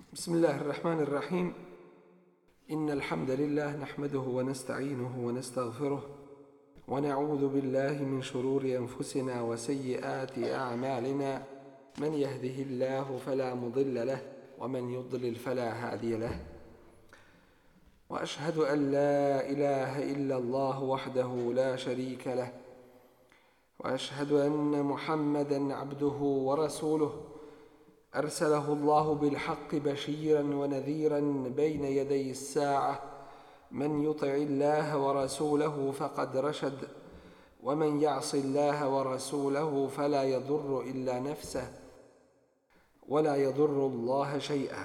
بسم الله الرحمن الرحيم إن الحمد لله نحمده ونستعينه ونستغفره ونعوذ بالله من شرور أنفسنا وسيئات أعمالنا من يهده الله فلا مضل له ومن يضلل فلا هادي له وأشهد أن لا إله إلا الله وحده لا شريك له وأشهد أن محمدًا عبده ورسوله أرسله الله بالحق بشيرا ونذيرا بين يدي الساعة من يطع الله ورسوله فقد رشد ومن يعص الله ورسوله فلا يضر إلا نفسه ولا يضر الله شيئا.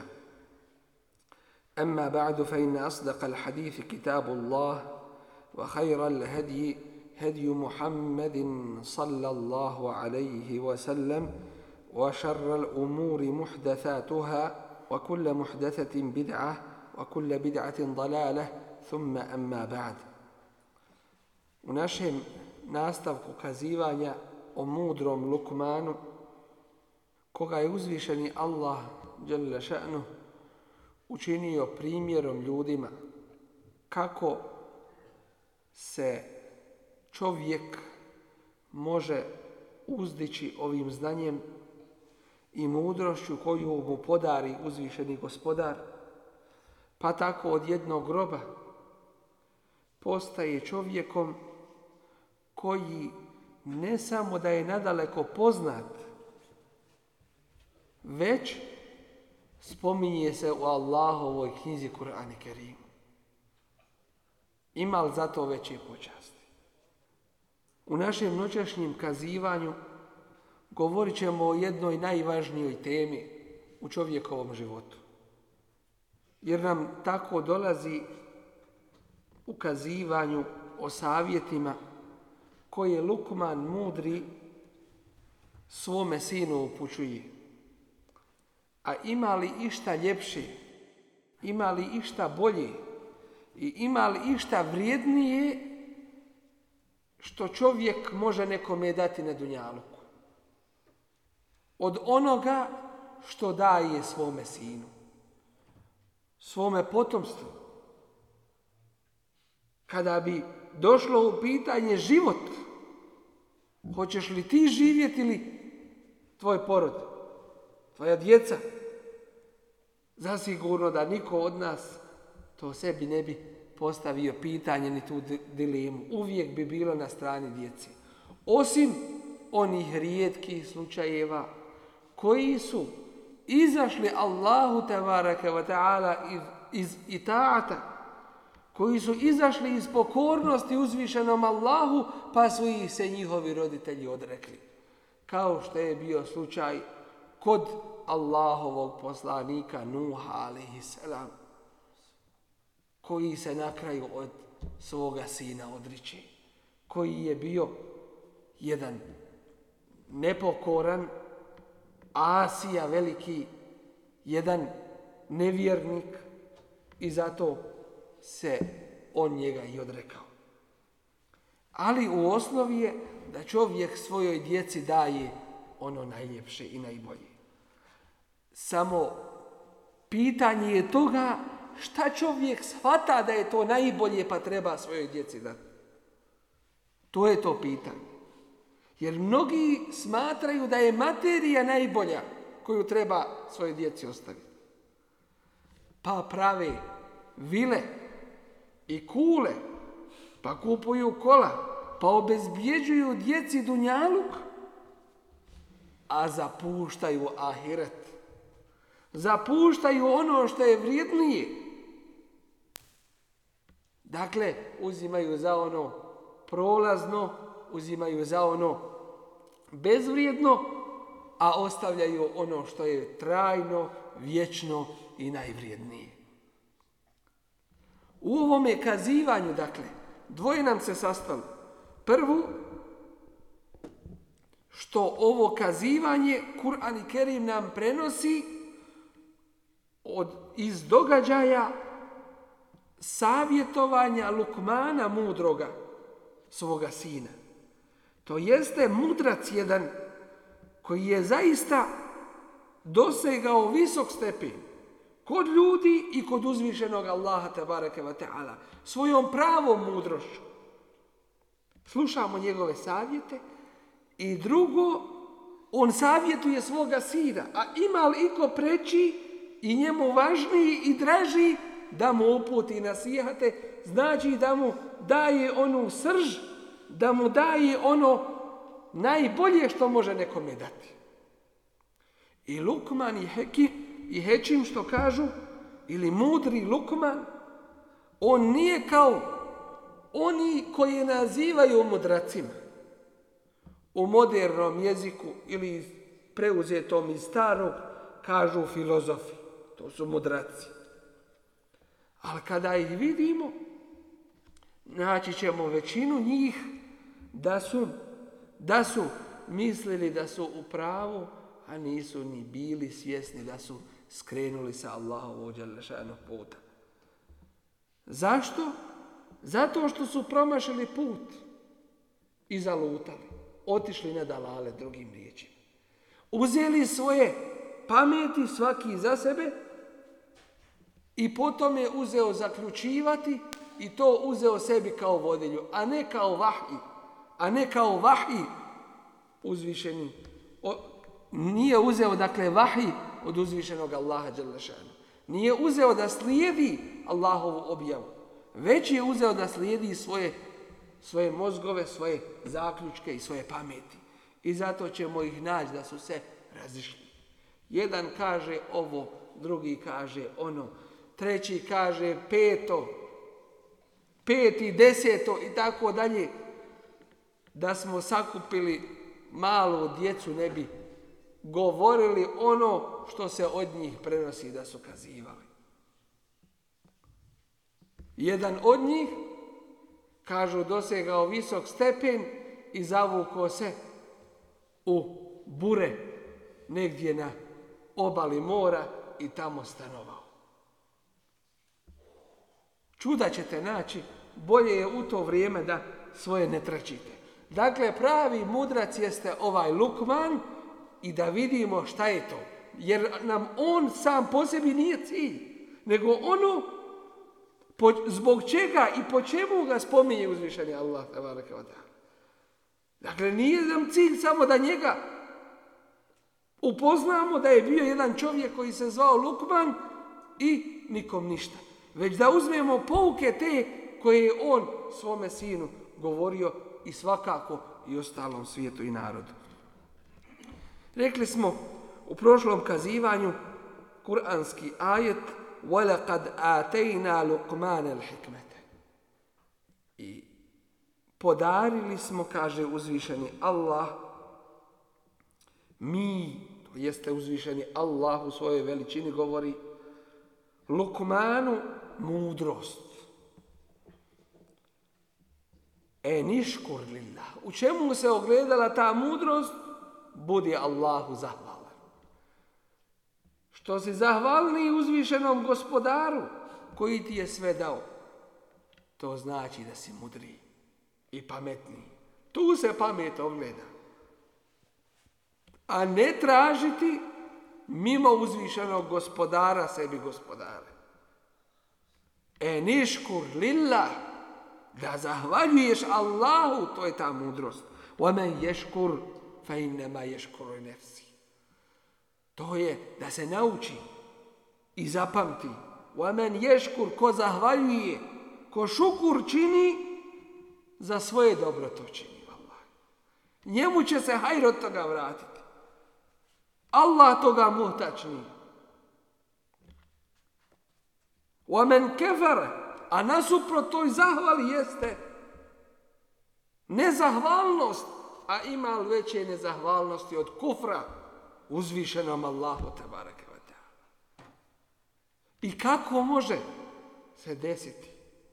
أما بعد فإن أصدق الحديث كتاب الله وخير الهدي هدي محمد صلى الله عليه وسلم وشر الأمور محدثاتها وكل محدثة بدعة وكل بدعة ضلالة ثم أما بعد. U našem nastavku kazivanja o mudrom Lukmanu, koga je uzvišeni Allah dželle še'nu učinio primjerom ljudima kako se čovjek može uzdići ovim znanjem i mudrošću koju mu podari uzvišeni gospodar, pa tako od jednog groba postaje čovjekom koji ne samo da je nadaleko poznat, već spominje se u Allahovoj knjizi Kur'an i Kerim. Ima li za to veće počasti? U našem noćašnjem kazivanju govorit ćemo o jednoj najvažnijoj temi u čovjekovom životu. Jer nam tako dolazi u kazivanju o savjetima koje Lukman mudri svome sinu upućuje. A ima li išta ljepše, ima li išta bolje i ima li išta vrijednije što čovjek može nekome dati na dunjaluku od onoga što daje svome sinu, svome potomstvu. Kada bi došlo u pitanje život, hoćeš li ti živjeti ili tvoj porod, tvoja djeca, zasigurno da niko od nas to sebi ne bi postavio pitanje ni tu dilemu. Uvijek bi bilo na strani djeci. Osim onih rijetkih slučajeva koji su izašli Allahu tebareke ve ta'ala iz itaata, koji su izašli iz pokornosti uzvišenom Allahu, pa su ih se njihovi roditelji odrekli. Kao što je bio slučaj kod Allahovog poslanika Nuha alejhiselam, koji se na kraju od svoga sina odriče, koji je bio jedan nepokoran Asija veliki, jedan nevjernik, i zato se on njega i odrekao. Ali u osnovi je da čovjek svojoj djeci daje ono najljepše i najbolje. Samo pitanje je toga šta čovjek shvata da je to najbolje pa treba svojoj djeci dati. To je to pitanje. Jer mnogi smatraju da je materija najbolja koju treba svojoj djeci ostaviti. Pa prave vile i kule, pa kupuju kola, pa obezbjeđuju djeci dunjaluk, a zapuštaju ahiret. Zapuštaju ono što je vrijednije. Dakle, uzimaju za ono prolazno, uzimaju za ono bezvrijedno, a ostavljaju ono što je trajno, vječno i najvrijednije. U ovome kazivanju, dakle, dvoje nam se sastalo. Prvo, što ovo kazivanje Kur'an i Kerim nam prenosi iz događaja savjetovanja Lukmana mudroga svoga sina. To jeste mudrac jedan koji je zaista dosegao visok stepen, kod ljudi i kod uzvišenog Allaha tebareke ve ta'ala. Svojom pravom mudrošću. Slušamo njegove savjete. I drugo, on savjetuje svoga sina. A ima li iko preći i njemu važniji i draži da mu uputi nasihate, znači da mu daje onu srž, da mu daje ono najbolje što može nekome dati. I Lukman i Hekim što kažu, ili mudri Lukman, on nije kao oni koji nazivaju mudracima u modernom jeziku ili preuzetom iz starog, kažu filozofi. To su mudraci. Ali kada ih vidimo, naći ćemo većinu njih da su mislili da su u pravu, a nisu ni bili svjesni da su skrenuli sa Allahovog dželešanog puta. Zašto? Zato što su promašili put i zalutali. Otišli na dalale, drugim riječima. Uzeli svoje pameti svaki za sebe i potom je uzeo zaključivati i to uzeo sebi kao vodilju, a ne kao vahij uzvišeni. Nije uzeo, dakle, vahij od uzvišenog Allaha dželle šanu. Nije uzeo da slijedi Allahovu objavu, već je uzeo da slijedi svoje mozgove, svoje zaključke i svoje pameti. I zato ćemo ih naći da su se razišli. Jedan kaže ovo, drugi kaže ono, treći kaže peti, deseto i tako dalje. Da smo sakupili malu djecu, ne bi govorili ono što se od njih prenosi da su kazivali. Jedan od njih, kažu, dosegao visok stepen i zavukao se u bure negdje na obali mora i tamo stanovao. Čuda ćete naći, bolje je u to vrijeme da svoje ne tračite. Dakle, pravi mudrac jeste ovaj Lukman i da vidimo šta je to. Jer nam on sam po sebi nije cilj, nego ono zbog čega i po čemu ga spominje uzvišeni Allah. Dakle, nije nam cilj samo da njega upoznamo da je bio jedan čovjek koji se zvao Lukman i nikom ništa. Već da uzmemo pouke te koje je on svome sinu govorio i svakako i ostalom svijetu i narodu. Rekli smo u prošlom kazivanju kuranski ajet وَلَقَدْ آتَيْنَا لُقْمَانَ الْحِكْمَةَ. I podarili smo, kaže uzvišeni Allah, mi, to jeste uzvišeni Allah u svojoj veličini govori, Lukmanu mudrost. Eniškur lillah. U čemu se ogledala ta mudrost? Budi Allahu zahvalan. Što si zahvalni uzvišenom gospodaru koji ti je sve dao. To znači da si mudriji i pametniji. Tu se pamet ogleda. A ne tražiti mimo uzvišenog gospodara sebi gospodare. Eniškur lillah. Da zahvaljuješ Allahu, to je ta mudrost. وَمَنْ يَشْكُرْ فَإِنَّمَا يَشْكُرُ نَفْسِهِ. To je da se nauči i zapamti. وَمَنْ يَشْكُرْ, ko zahvaljuje, ko šukur čini, za svoje dobro to čini. Njemu će se hajr od toga vratiti. Allah toga muhtač nije. وَمَنْ كَفَرَ, a nasuprot toj zahvali jeste nezahvalnost, a ima li veće nezahvalnosti od kufra uzvišenom Allahu tebareke ve ta'ala. I kako može se desiti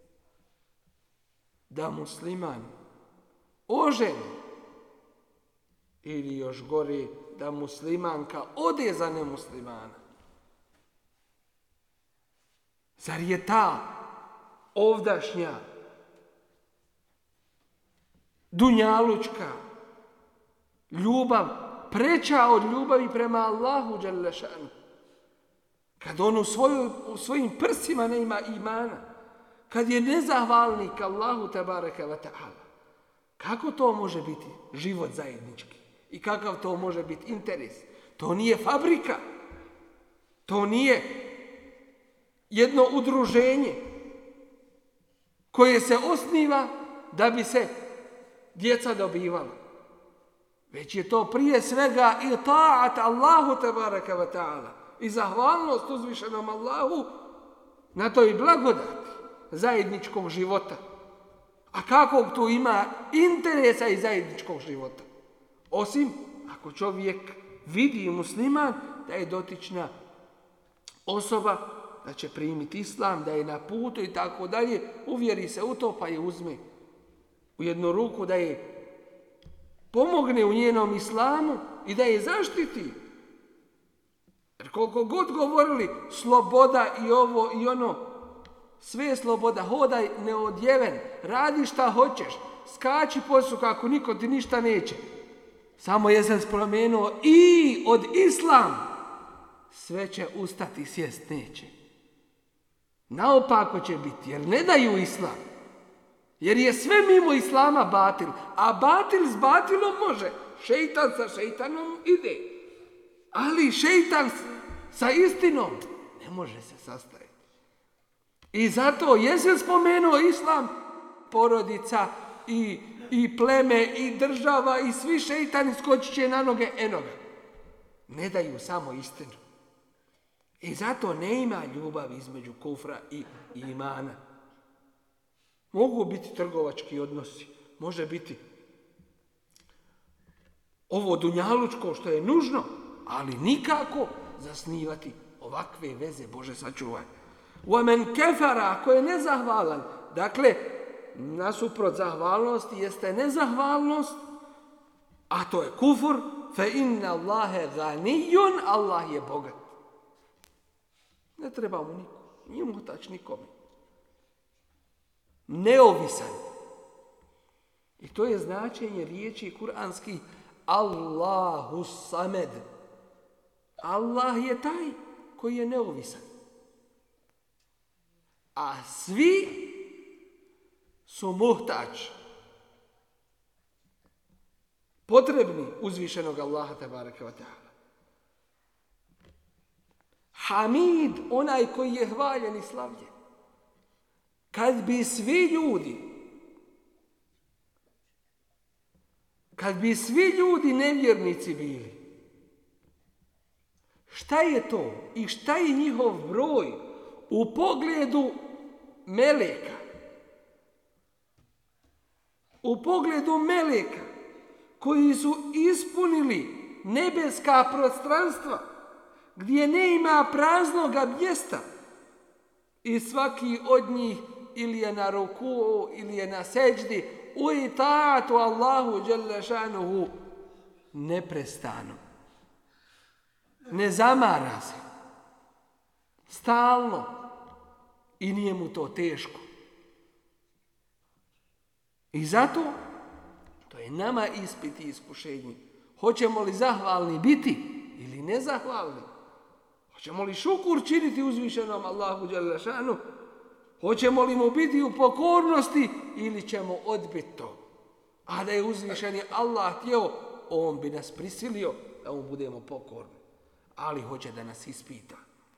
da musliman oženi ili još gore da muslimanka ode za nemuslimana? Zar je ta ovdašnja dunjalučka ljubav preča od ljubavi prema Allahu dželle šanu? kad on u svojim prsima ne ima imana, kad je nezahvalnik Allahu tebareke ve ta'ala, kako to može biti život zajednički? I kakav to može biti interes? To nije fabrika. To nije jedno udruženje koje se osniva da bi se djeca dobivala. Već je to prije svega i ta'at Allahu tebareke ve ta'ala i zahvalnost uzvišenom Allahu na toj blagodati zajedničkog života. A kakvog tu ima interesa i zajedničkog života? Osim ako čovjek vidi musliman da je dotična osoba, da će primiti islam, da je na putu i tako dalje, uvjeri se u to pa je uzme u jednu ruku, da je pomogne u njenom islamu i da je zaštiti. Jer koliko god govorili sloboda i ovo i ono, sve je sloboda, hodaj neodjeven, radi šta hoćeš, skači posu kako niko ti ništa neće. Samo je sam spomenuo i od islam, sve će ustati, sjest neće. Naopako će biti, jer ne daju islam. Jer je sve mimo islama batil, a batil s batilom može. Šeitan sa šeitanom ide. Ali šeitan sa istinom ne može se sastaviti. I zato jesam spomenuo islam, porodica i pleme i država i svi šeitani skočit će na noge enoga. Ne daju samo istinu. I zato ne ima ljubavi između kufra i imana. Mogu biti trgovački odnosi, može biti ovo dunjalučko što je nužno, ali nikako zasnivati ovakve veze, Bože sačuvaj. وَمَنْ كَفَرَ, ako je nezahvalan, dakle, nasuprot zahvalnosti jeste nezahvalnost, a to je kufur, فَإِنَّ اللَّهَ غَنِيٌّ, Allah je bogat. Ne treba mu niko, nije muhtač nikome. Neovisan. I to je značenje riječi kuranski Allahu samed. Allah je taj koji je neovisan. A svi su muhtač. Potrebni uzvišenog Allaha tebareke ve ta'ala. Hamid, onaj koji je hvaljen i slavljen. Kad bi svi ljudi nevjernici bili, šta je to i šta je njihov broj u pogledu meleka? U pogledu meleka koji su ispunili nebeska prostranstva, gdje ne ima praznoga mjesta i svaki od njih ili je na ruku ili je na seđdi u itaatu Allahu dželle šanuhu neprestano. Ne zamara se. Stalno. I nije mu to teško. I zato to je nama ispit i iskušenje. Hoćemo li zahvalni biti ili nezahvalni? Hoćemo li šukur činiti uzvišenom Allahu dželle šanuhu? Hoćemo li mu biti u pokornosti ili ćemo odbiti to? A da je uzvišeni Allah htio, on bi nas prisilio da mu budemo pokorni. Ali hoće da nas ispita.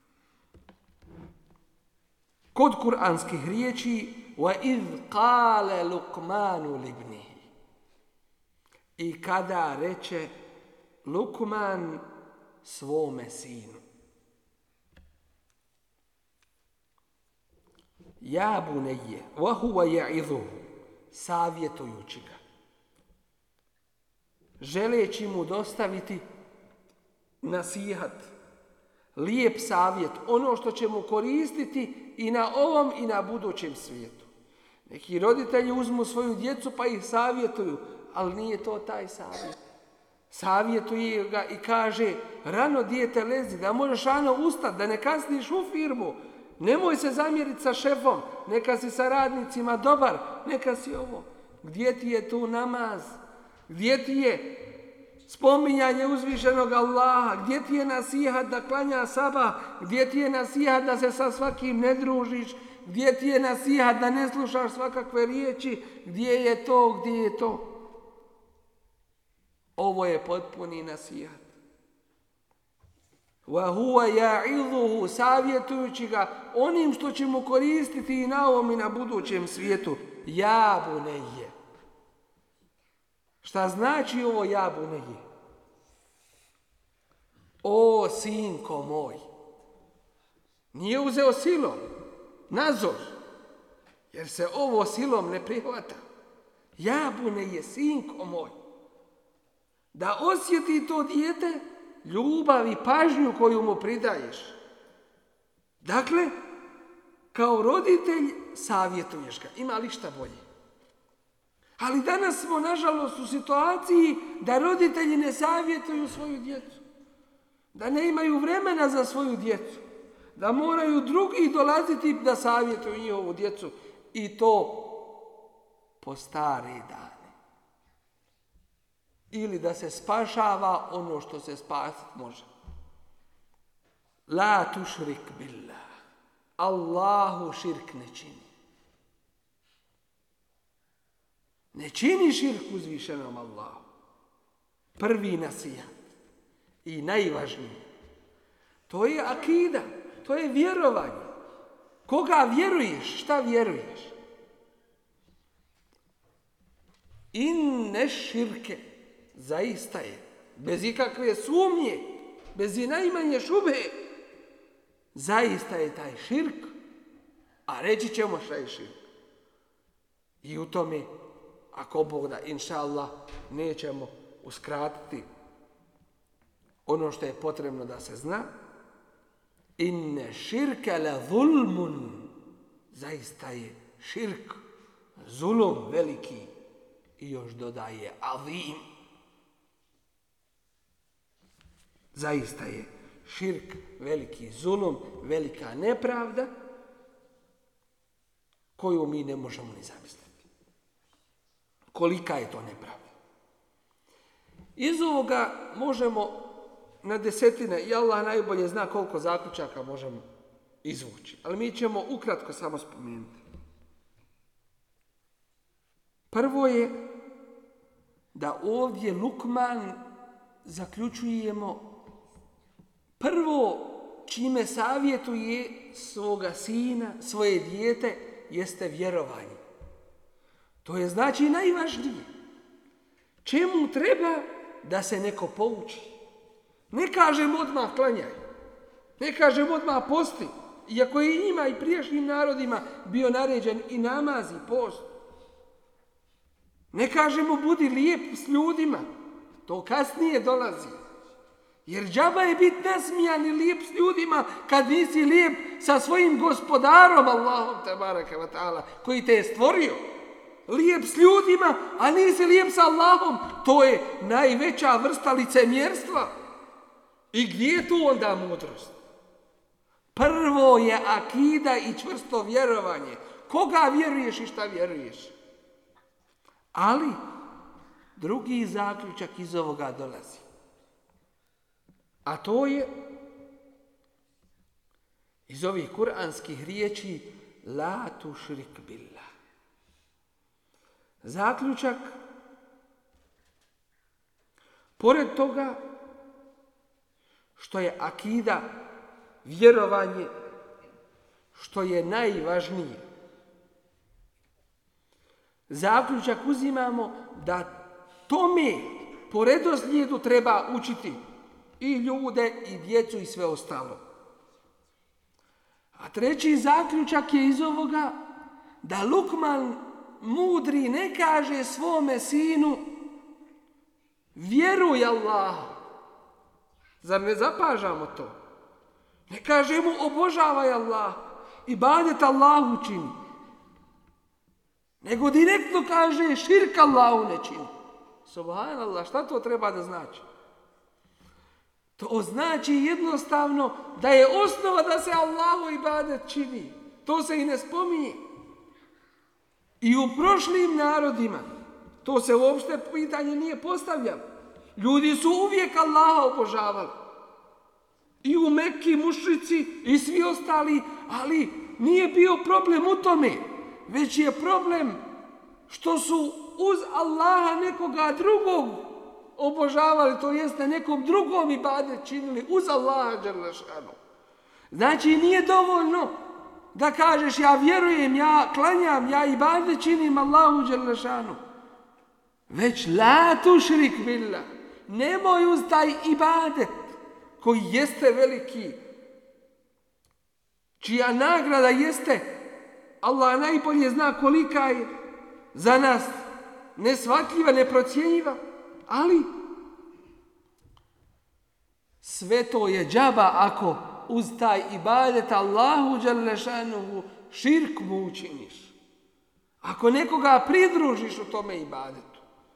Kod kuranskih riječi وَإِذْ قَالَ لُقْمَانُ لِبْنِهِ, i kada reče Lukman svome sinu, ja bunejje, vahuva ja'izuhu, savjetujući ga, želeći mu dostaviti nasihat, lijep savjet, ono što će mu koristiti i na ovom i na budućem svijetu. Neki roditelji uzmu svoju djecu pa ih savjetuju, ali nije to taj savjet. Savjetuje ga i kaže, rano dijete lezi, da možeš rano ustati, da ne kasniš u firmu, nemoj se zamjeriti sa šefom, neka si sa radnicima dobar, neka si ovo. Gdje ti je tu namaz? Gdje ti je spominjanje uzvišenog Allaha, gdje ti je nasihat da klanja sabah, gdje ti je nasihat da se sa svakim ne družiš, gdje ti je nasihat da ne slušaš svakakve riječi, gdje je to? Ovo je potpuni nasihat. وَهُوَ يَعِظُهُ savjetujući ga onim što će mu koristiti i na ovom i na budućem svijetu. Ja bunejje. Šta znači ovo ja bunejje? O sinko moj. Nije uzeo silom, nazor, jer se ovo silom ne prihvata. Ja bunejje, sinko moj. Da osjeti to dijete ljubav i pažnju koju mu pridaješ. Dakle, kao roditelj savjetuješ ga. Ima li šta bolje? Ali danas smo, nažalost, u situaciji da roditelji ne savjetuju svoju djecu. Da ne imaju vremena za svoju djecu. Da moraju drugi dolaziti da savjetuju njihovu djecu. I to po stare dane. Ili da se spašava ono što se spasiti može. La tušrik billah. Allahu širk ne čini. Ne čini širk uzvišenom Allahu. Prvi nasihat i najvažniji. To je akida, to je vjerovanje. Koga vjeruješ, šta vjeruješ? Inne širke, zaista je, bez ikakve sumnje, bez i najmanje šube, zaista je taj širk, a reći ćemo šta je širk. I u tome, ako Bog da, inša Allah, nećemo uskratiti ono što je potrebno da se zna. Inne širke la zulmun, zaista je širk, zulum veliki, i još dodaje azim. Zaista je širk veliki zulum, velika nepravda koju mi ne možemo ni zamisliti. Kolika je to nepravda? Iz ovoga možemo na desetine, i Allah najbolje zna koliko zaključaka možemo izvući. Ali mi ćemo ukratko samo spomenuti. Prvo je da ovdje Lukman zaključujemo prvo čime savjetuje svoga sina, svoje dijete, jeste vjerovanje. To je znači najvažnije. Čemu treba da se neko pouči? Ne kažem odmah klanjaj, ne kažem odmah posti, iako je i njima i prijašnjim narodima bio naređen i namaz i post. Ne kažemo budi lijep s ljudima, to kasnije dolazi. Jer džaba je biti nasmijan i lijep s ljudima kad nisi lijep sa svojim gospodarom Allahom tebareke ve taala koji te je stvorio. Lijep s ljudima, a nisi lijep sa Allahom, to je najveća vrsta licemjerstva. I gdje je tu onda mudrost? Prvo je akida i čvrsto vjerovanje. Koga vjeruješ i šta vjeruješ? Ali drugi zaključak iz ovoga dolazi. A to je iz ovih kuranskih riječi la tušrik billah. Zaključak, pored toga što je akida, vjerovanje, što je najvažnije, zaključak uzimamo da tome po redoslijedu treba učiti i ljude, i djecu, i sve ostalo. A treći zaključak je iz ovoga da Lukman mudri ne kaže svome sinu vjeruj Allaha. Zar ne zapažamo to? Ne kaže mu obožavaj Allah, ibadet Allahu čini. Nego direktno kaže širk Allahu ne čini. Subhanallah, šta to treba da znači? To znači jednostavno da je osnova da se Allahu ibadet čini. To se i ne spominje. I u prošlim narodima to se uopšte pitanje nije postavljalo. Ljudi su uvijek Allaha obožavali. I u Mekki mušrici i svi ostali, ali nije bio problem u tome, već je problem što su uz Allaha nekoga drugog obožavali, to jeste nekom drugom ibadet činili uz Allaha dželle šanu. Znači nije dovoljno da kažeš ja vjerujem, ja klanjam, ja ibadet činim Allahu dželle šanu. Već la tušrik billah. Nemoj uz taj ibadet koji jeste veliki, čija nagrada jeste, Allah najbolje zna kolika je, za nas neshvatljiva, neprocjenjiva, ali sve to je džaba ako uz taj ibadet Allahu dželle šanuhu širk mu učiniš. Ako nekoga pridružiš u tome ibadetu.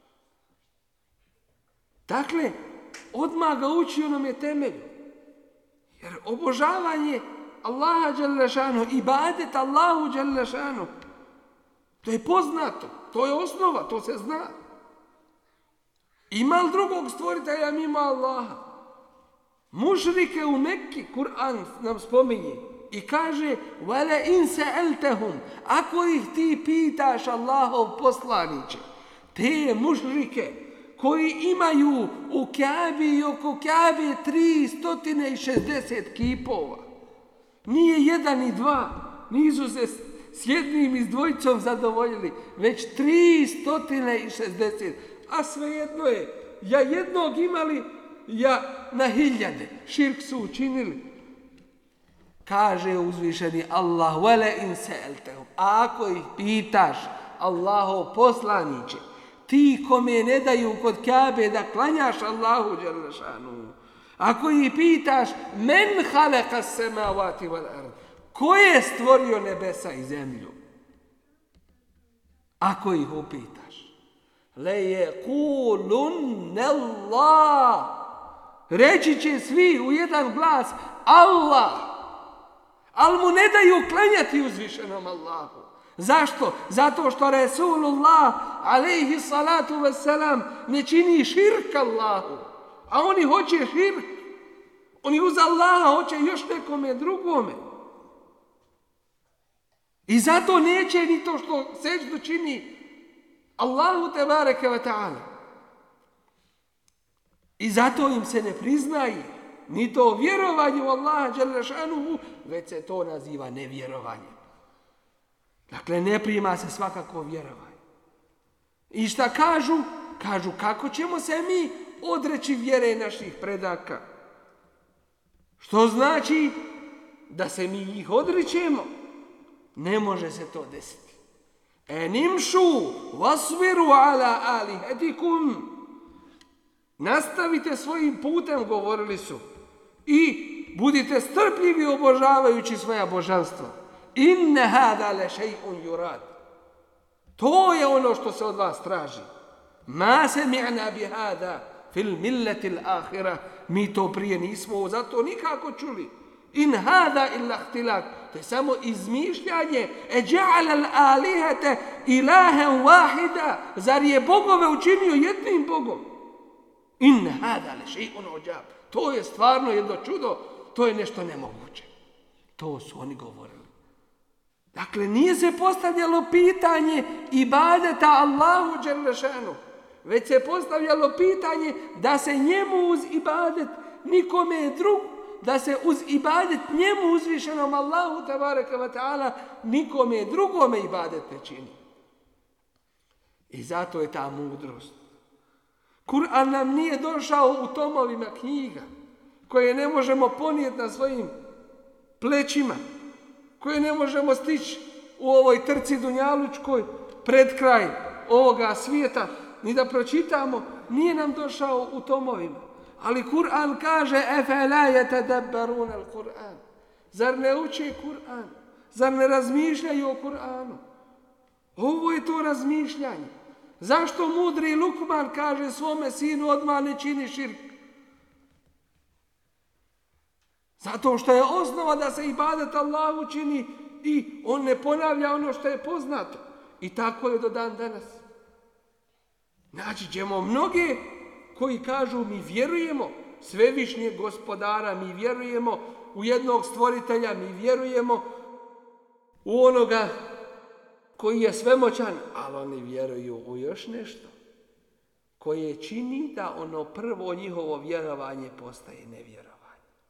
Dakle, odmah ga uči onome temelju. Jer obožavanje Allaha dželle šanuhu, ibadet Allahu dželle šanuhu, to je poznato, to je osnova, to se zna. Ima li drugog stvoritelja mimo Allaha? Mušrike u Mekki, Kur'an nam spominje i kaže وَلَا إِنْ سَأَلْتَهُمْ, ako ih ti pitaš Allahov poslaniče, te mušrike koji imaju u Kjabi i oko Kjabe 360 kipova, nije jedan i dva, nisu se s jednim i s dvojicom zadovoljili, već 360, a svejedno je, ja jednog imali, ja na hiljade, širk su učinili. Kaže uzvišeni Allah, وَلَا إِنْ سَأَلْتَهُمْ, a ako ih pitaš Allahov poslaniče, ti kome ne daju kod Kjabe da klanjaš Allahu dželle šanuhu, ako ih pitaš men halaka semavati wal ard, ko je stvorio nebesa i zemlju, ako ih upitaš, lejekulunne Allah, reći će svi u jedan glas Allah, ali mu ne daju klanjati uzvišenom Allahu. Zašto? Zato što Resulullah alejhi salatu vesselam ne čini širk Allahu, a oni hoće širk. Oni uz Allaha hoće još nekome drugome. I zato neće ni to što seždu čini Allahu tebareke ve ta'ala. I zato im se ne priznaje ni to vjerovanje u Allaha dželle šanuhu, već se to naziva nevjerovanje. Dakle, ne prima se svakako vjerovanje. I šta kažu? Kažu kako ćemo se mi odreći vjere naših predaka. Što znači da se mi ih odričemo? Ne može se to desiti. Enimšu vasviru ala alihetikum. Nastavite svojim putem, govorili su, i budite strpljivi obožavajući svoja božanstva. Inne hada le šej'un yurad. To je ono što se od vas traži. Ma sami'na bi hada fil millati al-akhirah. Mi to prije nismo zato nikako čuli. In hada illa ihtilak. To je samo izmišljanje. E ja'ala al-alihata ilahan wahida. Zar je bogove učinio jednim bogom? In hada le šej'un ujab. To je stvarno jedno čudo. To je nešto nemoguće. To su oni govorili. Dakle, nije se postavljalo pitanje ibadeta Allahu dželle šanuhu, već se postavljalo pitanje da se njemu uz ibadet nikome drug, da se uz ibadet njemu uzvišenom Allahu tebareke ve ta'ala nikome drugome ibadet ne čini. I zato je ta mudrost. Kur'an nam nije došao u tomovima knjiga koje ne možemo ponijeti na svojim plećima, koje ne možemo stići u ovoj trci dunjalučkoj pred kraj ovoga svijeta, ni da pročitamo, nije nam došao u tomovima. Ali Kur'an kaže efela yatadabbarun al-Kur'an. Zar ne uče Kur'an? Zar ne razmišljaju o Kur'anu? Ovo je to razmišljanje. Zašto mudri Lukman kaže svome sinu odmah ne čini širk? Zato što je osnova da se ibadet Allahu čini i on ne ponavlja ono što je poznato. I tako je do dan danas. Naći ćemo mnoge koji kažu mi vjerujemo svevišnjeg gospodara, mi vjerujemo u jednog stvoritelja, mi vjerujemo u onoga koji je svemoćan, ali oni vjeruju u još nešto koje čini da ono prvo njihovo vjerovanje postaje nevjerovanje.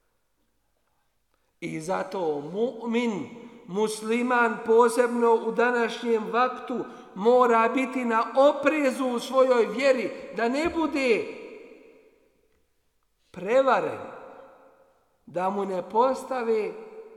I zato mu'min, musliman, posebno u današnjem vaktu, mora biti na oprezu u svojoj vjeri, da ne bude prevaren, da mu ne postave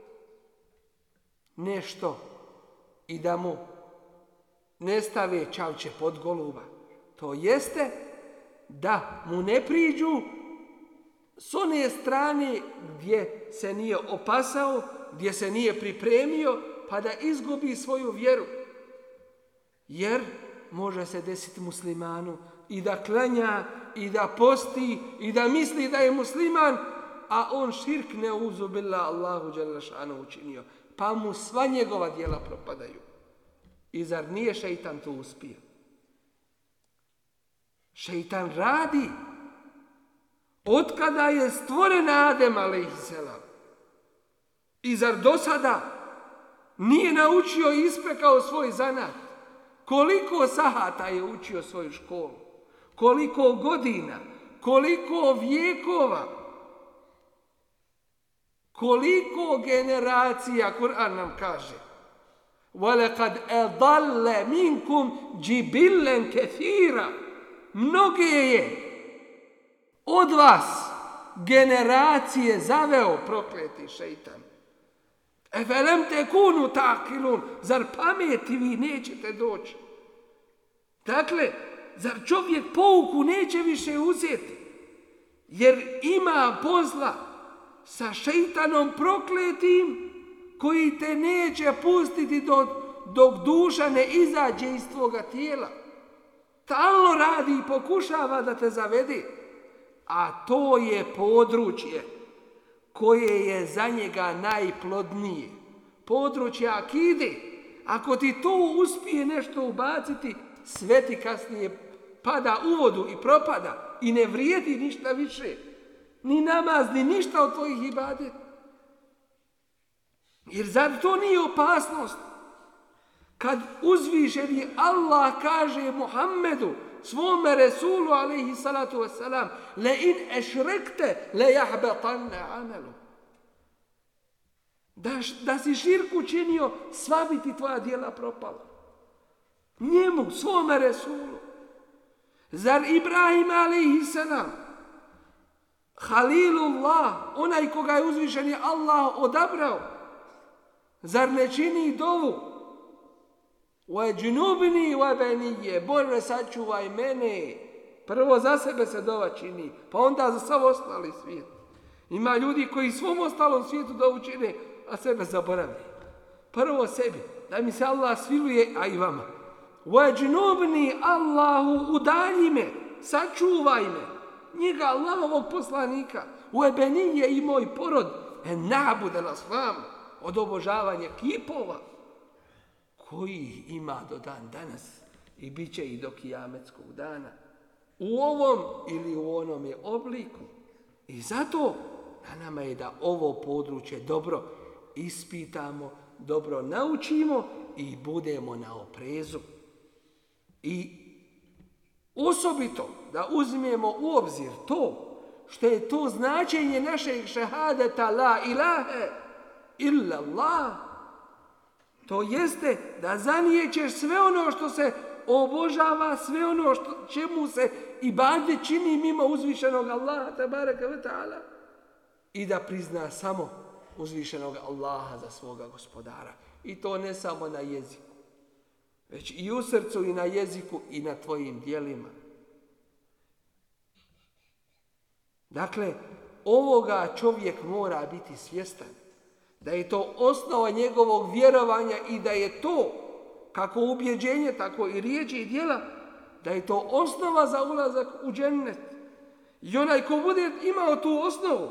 nešto i da mu ne stave čavče pod goluba. To jeste da mu ne priđu s one strane gdje se nije opasao, gdje se nije pripremio, pa da izgubi svoju vjeru. Jer može se desiti muslimanu i da klanja, i da posti, i da misli da je musliman, a on širk neuzu billah Allahu dželle šanu učinio, pa mu sva njegova djela propadaju. I zar nije šeitan to uspio? Šeitan radi otkada je stvoren Adem alejhiselam. I zar do sada nije naučio i ispekao svoj zanat? Koliko sahata je učio svoju školu? Koliko godina? Koliko vijekova? Koliko generacija? Kur'an nam kaže: وَلَقَدْ أَضَلَّ مِنْكُمْ جِبِلًا كَثِيرًا. Mnoge je od vas generacije zaveo prokleti šeitan. Efelem tekunu takilun. Zar pameti vi nećete doći? Dakle, zar čovjek pouku neće više uzeti? Jer ima posla sa šeitanom prokletim koji te neće pustiti dok duša ne izađe iz tvoga tijela. Stalno radi i pokušava da te zavede. A to je područje koje je za njega najplodnije. Područje akide. Ako ti to uspije nešto ubaciti, sve ti kasnije pada u vodu i propada i ne vrijedi ništa više. Ni namaz, ni ništa od tvojih ibadeta. Jer zar to nije opasnost? Kad uzvišeni Allah kaže Muhammedu, svome Resulu alaihi salatu wasalam, le in ešrekte le jahbetanne amelu. Da si širku činio, sva bi ti tvoja djela propala. Njemu, svome Resulu. Zar Ibrahim alaihi salam, Halilullah, onaj koga je uzvišeni Allah odabrao, zar ne čini dovu? وَجْنُبْنِي وَبَنِيَّ. Bože, sačuvaj mene. Prvo za sebe se dova čini, pa onda za sav ostali svijet. Ima ljudi koji svom ostalom svijetu dovu čine, a sebe zaboravljaju. Prvo sebi, da mi se Allah sviluje, a i vama. وَجْنُبْنِي Allahu, udalji me, sačuvaj me. Njega, Allahovog poslanika, وَبَنِيَّ i moj porod, نَعْبُدَ الْأَصْنَامَ, od obožavanja kipova, koji ima do dan danas i bit će i do kijametskog dana. U ovom ili u onome obliku. I zato na nama je da ovo područje dobro ispitamo, dobro naučimo i budemo na oprezu. I osobito da uzmemo u obzir to što je to značenje našeg šehadeta la ilahe illa Allah. To jeste da zanijećeš sve ono što se obožava, sve ono čemu se ibadet čini mimo uzvišenog Allaha tebareke ve taala i da prizna samo uzvišenog Allaha za svoga gospodara. I to ne samo na jeziku, već i u srcu i na jeziku i na tvojim djelima. Dakle, ovoga čovjek mora biti svjestan. Da je to osnova njegovog vjerovanja i da je to, kako ubjeđenje, tako i riječi i djela, da je to osnova za ulazak u džennet. I onaj ko bude imao tu osnovu,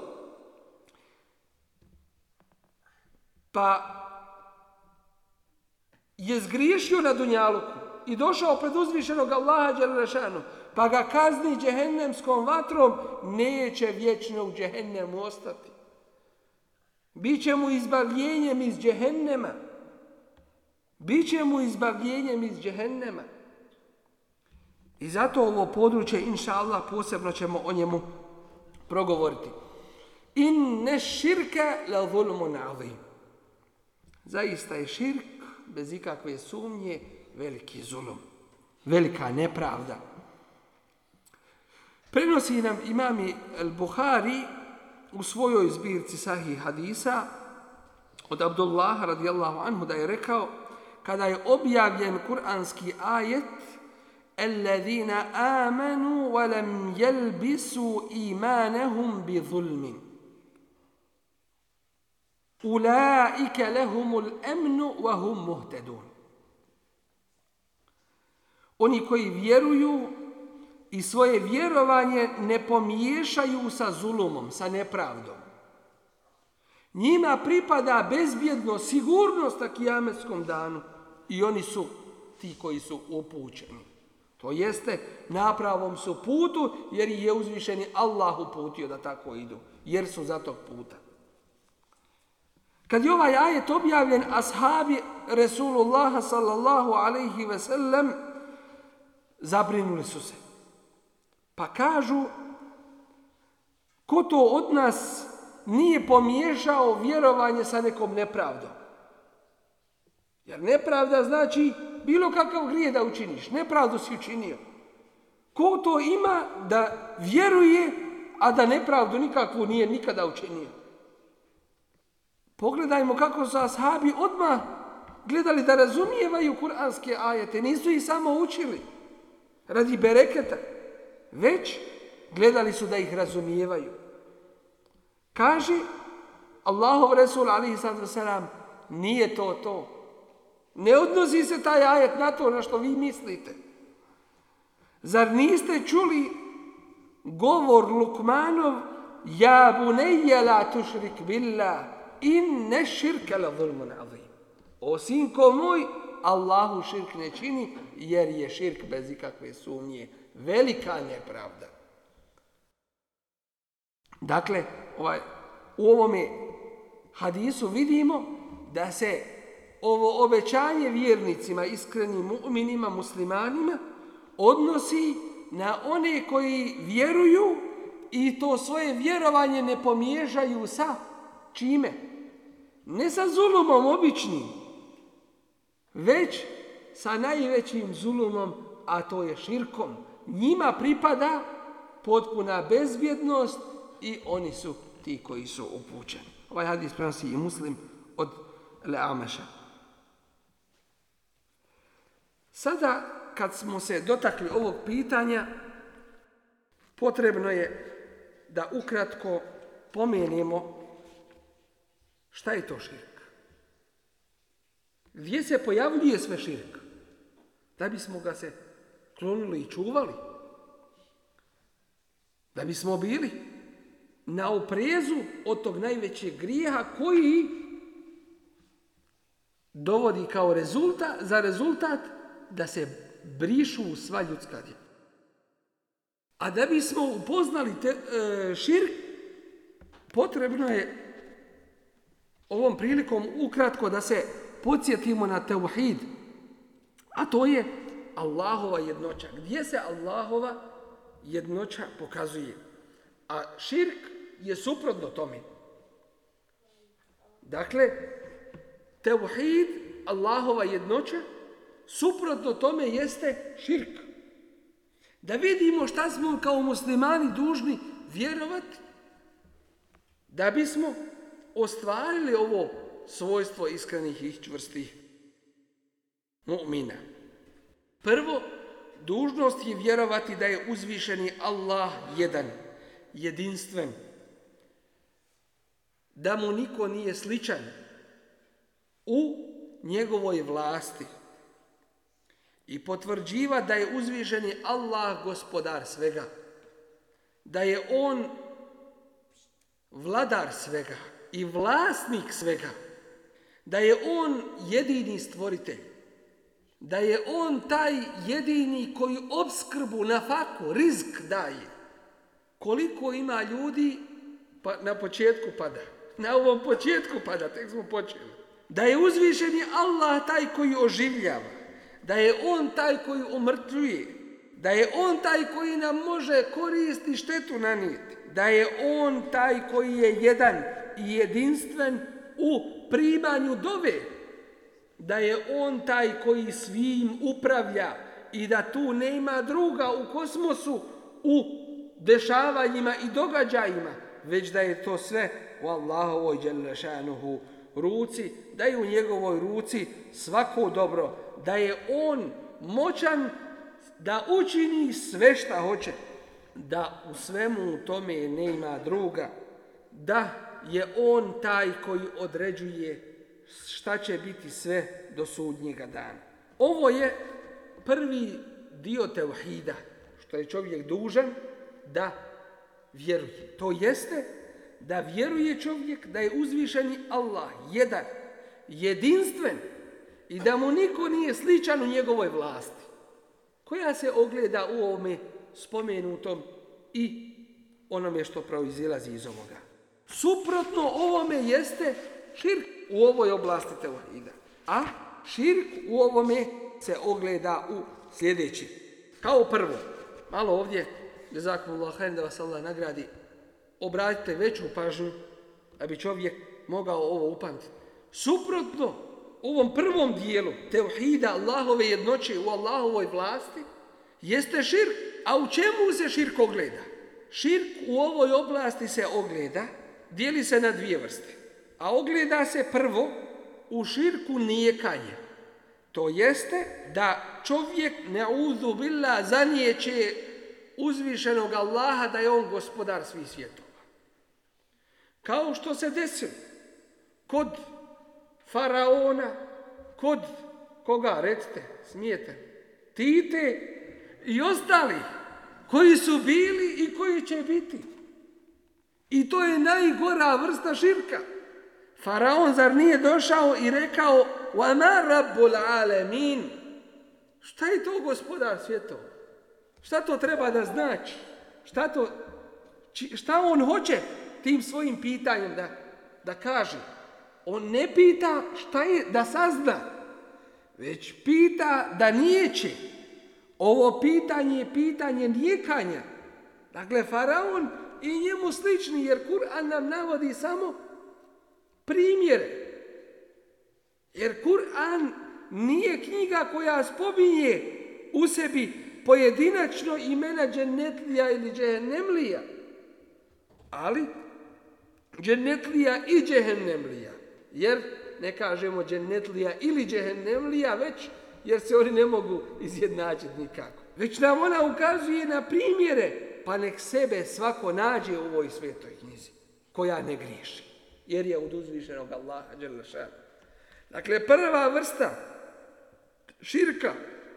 pa je zgriješio na dunjaluku, i došao pred uzvišenog Allaha dželešanu, pa ga kazni džehennemskom vatrom, neće vječno u džehennemu ostati. Biće mu izbavljenjem iz džehennema. Biće mu izbavljenjem iz džehennema. I zato ovo područje, inša Allah, posebno ćemo o njemu progovoriti. Inne širka la zulmun azim. Zaista je širk, bez ikakve sumnje, veliki zulum. Velika nepravda. Prenosi nam imam al-Buhari u svojoj zbirci Sahih hadisa od Abdullaha radijallahu anhu da je rekao, kada je objavljen kuranski ajet الذين آمنوا ولم يلبسوا إيمانهم بظلم أولئك لهم الأمن وهم مهتدون. Oni koji vjeruju i svoje vjerovanje ne pomiješaju sa zulumom, sa nepravdom. Njima pripada bezbjedno sigurnost na kijametskom danu i oni su ti koji su upućeni. To jeste, na pravom su putu, jer ih je uzvišeni Allah uputio da tako idu, jer su za tog puta. Kad je ovaj ajet objavljen, ashabi Resulullaha sallallahu alaihi ve sellem zabrinuli su se. Pa kažu, ko to od nas nije pomiješao vjerovanje sa nekom nepravdom? Jer nepravda znači bilo kakav grije da učiniš, nepravdu si učinio. Ko to ima da vjeruje, a da nepravdu nikakvu nije nikada učinio? Pogledajmo kako su ashabi odmah gledali da razumijevaju kuranske ajete. Nisu ih samo učili radi bereketa, već gledali su da ih razumijevaju. Kaže Allahov Resul alejhi salatu vesselam, nije to. Ne odnosi se taj ajet na to na što vi mislite. Zar niste čuli govor Lukmanov, ja bunayya la tušrik billah, inne širke la zulmun azim. O sinko moj, Allahu širk ne čini, jer je širk bez ikakve sumnje velika nepravda. Dakle, u ovome hadisu vidimo da se ovo obećanje vjernicima, iskrenim mu'minima, muslimanima, odnosi na one koji vjeruju i to svoje vjerovanje ne pomiješaju sa čime? Ne sa zulumom običnim, već sa najvećim zulumom, a to je širkom. Njima pripada potpuna bezbjednost i oni su ti koji su upućeni. Ovaj hadis prenosi i Muslim od Al-Amaša. Sada, kad smo se dotakli ovog pitanja, potrebno je da ukratko pomenemo šta je to širk. Gdje se pojavljuje sve širk? Da bismo ga se klonili i čuvali. Da bismo bili na oprezu od tog najvećeg grijeha koji dovodi kao rezultat da se brišu sva ljudska djela. A da bismo upoznali širk, potrebno je ovom prilikom ukratko da se podsjetimo na tauhid, a to je Allahova jednoća. Gdje se Allahova jednoća pokazuje? A širk je suprotno tome. Dakle, tauhid, Allahova jednoća, suprotno tome jeste širk. Da vidimo šta smo kao muslimani dužni vjerovati da bismo ostvarili ovo svojstvo iskrenih i čvrstih mu'mina. Prvo, dužnost je vjerovati da je uzvišeni Allah jedan, jedinstven, da mu niko nije sličan u njegovoj vlasti i potvrđiva da je uzvišeni Allah gospodar svega, da je on vladar svega i vlasnik svega, da je on jedini stvoritelj, da je on taj jedini koji opskrbu na faku, rizk daje. Koliko ima ljudi, pa na početku pada. Na ovom početku pada, tek smo počeli. Da je uzvišeni Allah taj koji oživljava, da je on taj koji umrtvuje, da je on taj koji nam može koristi štetu nanijeti, da je on taj koji je jedan i jedinstven u primanju dove, da je on taj koji svim upravlja i da tu nema druga u kosmosu, u dešavanjima i događajima, već da je to sve u Allahovoj dželle šanuhu ruci, da je u njegovoj ruci svako dobro, da je on moćan da učini sve šta hoće, da u svemu tome nema druga, da je on taj koji određuje šta će biti sve do sudnjega dana. Ovo je prvi dio tevhida, što je čovjek dužan da vjeruje. To jeste da vjeruje čovjek da je uzvišeni Allah jedan, jedinstven i da mu niko nije sličan u njegovoj vlasti, koja se ogleda u ovome spomenutom i onome što proizilazi iz ovoga. Suprotno ovome jeste širk u ovoj oblasti tevhida. A širk u ovome se ogleda u sljedeći. Kao prvo, malo ovdje, jazakumullahu khairan, da vas Allah nagradi, obratite veću pažnju da bi čovjek mogao ovo upamtiti. Suprotno ovom prvom dijelu tevhida, Allahove jednoće u Allahovoj vlasti, jeste širk. A u čemu se širk ogleda? Širk u ovoj oblasti se ogleda, dijeli se na dvije vrste. A ogleda se prvo u širku nijekanje. To jeste da čovjek ne'udhu billah zanijeće uzvišenog Allaha da je on gospodar svih svjetova. Kao što se desilo kod faraona, kod koga, recite, smijete, Tite i ostali koji su bili i koji će biti. I to je najgora vrsta širka. Faraon zar nije došao i rekao وَمَا رَبُّ الْعَالَمِينَ? Šta je to gospodar svjetova? Šta to treba da znači? Šta on hoće tim svojim pitanjem da kaže? On ne pita šta je da sazna, već pita da nijeće. Ovo pitanje je pitanje nijekanja. Dakle, faraon i njemu slični, jer Kur'an nam navodi samo primjere. Jer Kur'an nije knjiga koja spominje u sebi pojedinačno imena džennetlija ili džehennemlija, ali džennetlija i džehennemlija. Jer ne kažemo džennetlija ili džehennemlija, već jer se oni ne mogu izjednačiti nikako. Već nam ona ukazuje na primjere, pa nek sebe svako nađe u ovoj svetoj knjizi, koja ne griješi, jer je od uzvišenog Allaha dželle šanuhu. Dakle, prva vrsta širka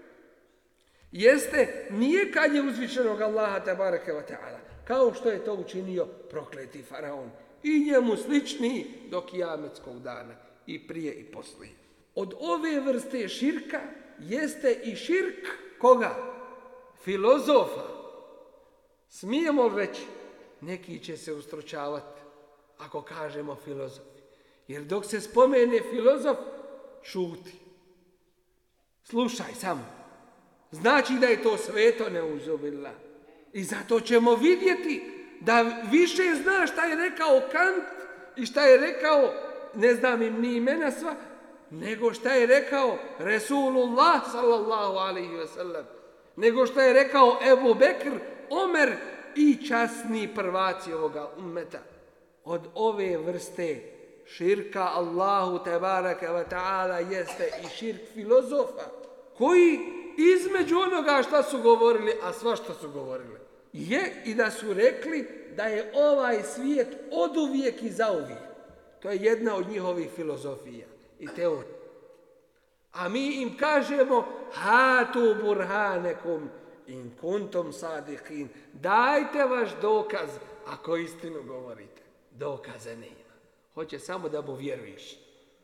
jeste nijekanje uzvišenog Allaha tebareke ve taala, kao što je to učinio prokleti faraon i njemu slični do kijametskog dana, i prije i poslije. Od ove vrste širka jeste i širk koga? Filozofa. Smijemo reći, neki će se ustručavati ako kažemo filozof. Jer dok se spomene filozof, šuti. Slušaj samo. Znači da je to sveto, neuzubillah. I zato ćemo vidjeti da više zna šta je rekao Kant i šta je rekao, ne znam im ni imena sva, nego šta je rekao Resulullah sallallahu alaihi ve sellem, nego šta je rekao Ebu Bekr, Omer i časni prvaci ovoga ummeta. Od ove vrste širka Allahu tebareke ve taala jeste i širk filozofa, koji između onoga šta su govorili, a sva što su govorili, je i da su rekli da je ovaj svijet oduvijek i zauvijek. To je jedna od njihovih filozofija i teorija. A mi im kažemo hatu burhanekum in kuntum sadiqin. Dajte vaš dokaz ako istinu govorite. Dokaze nema. Hoće samo da mu vjeruješ.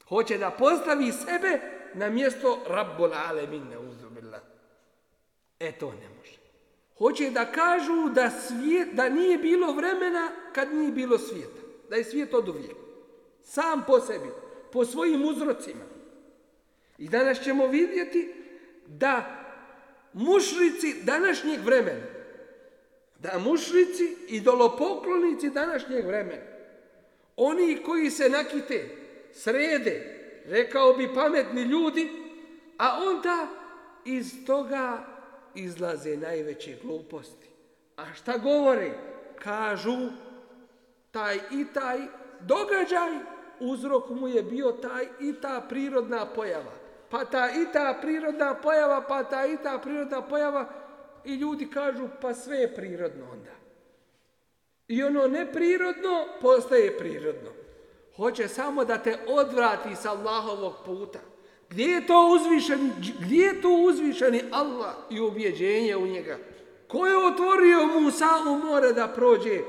Hoće da postavi sebe na mjesto Rabbul Alemin, neuzubillah. To ne može. Hoće da kažu da nije bilo vremena kad nije bilo svijeta. Da je svijet oduvijek. Sam po sebi. Po svojim uzrocima. I danas ćemo vidjeti da mušrici današnjeg vremena, da mušrici, idolopoklonici današnjeg vremena, oni koji se nakite, srede, rekao bi pametni ljudi, a onda iz toga izlaze najveće gluposti. A šta govore? Kažu taj i taj događaj, uzrok mu je bio taj i ta prirodna pojava. Pa ta i ta prirodna pojava, pa ta i ta prirodna pojava. I ljudi kažu pa sve je prirodno onda. I ono neprirodno postaje prirodno. Hoće samo da te odvrati sa Allahovog puta. Gdje je to uzvišeni Allah i ubjeđenje u njega? Ko je otvorio Musa u more da prođe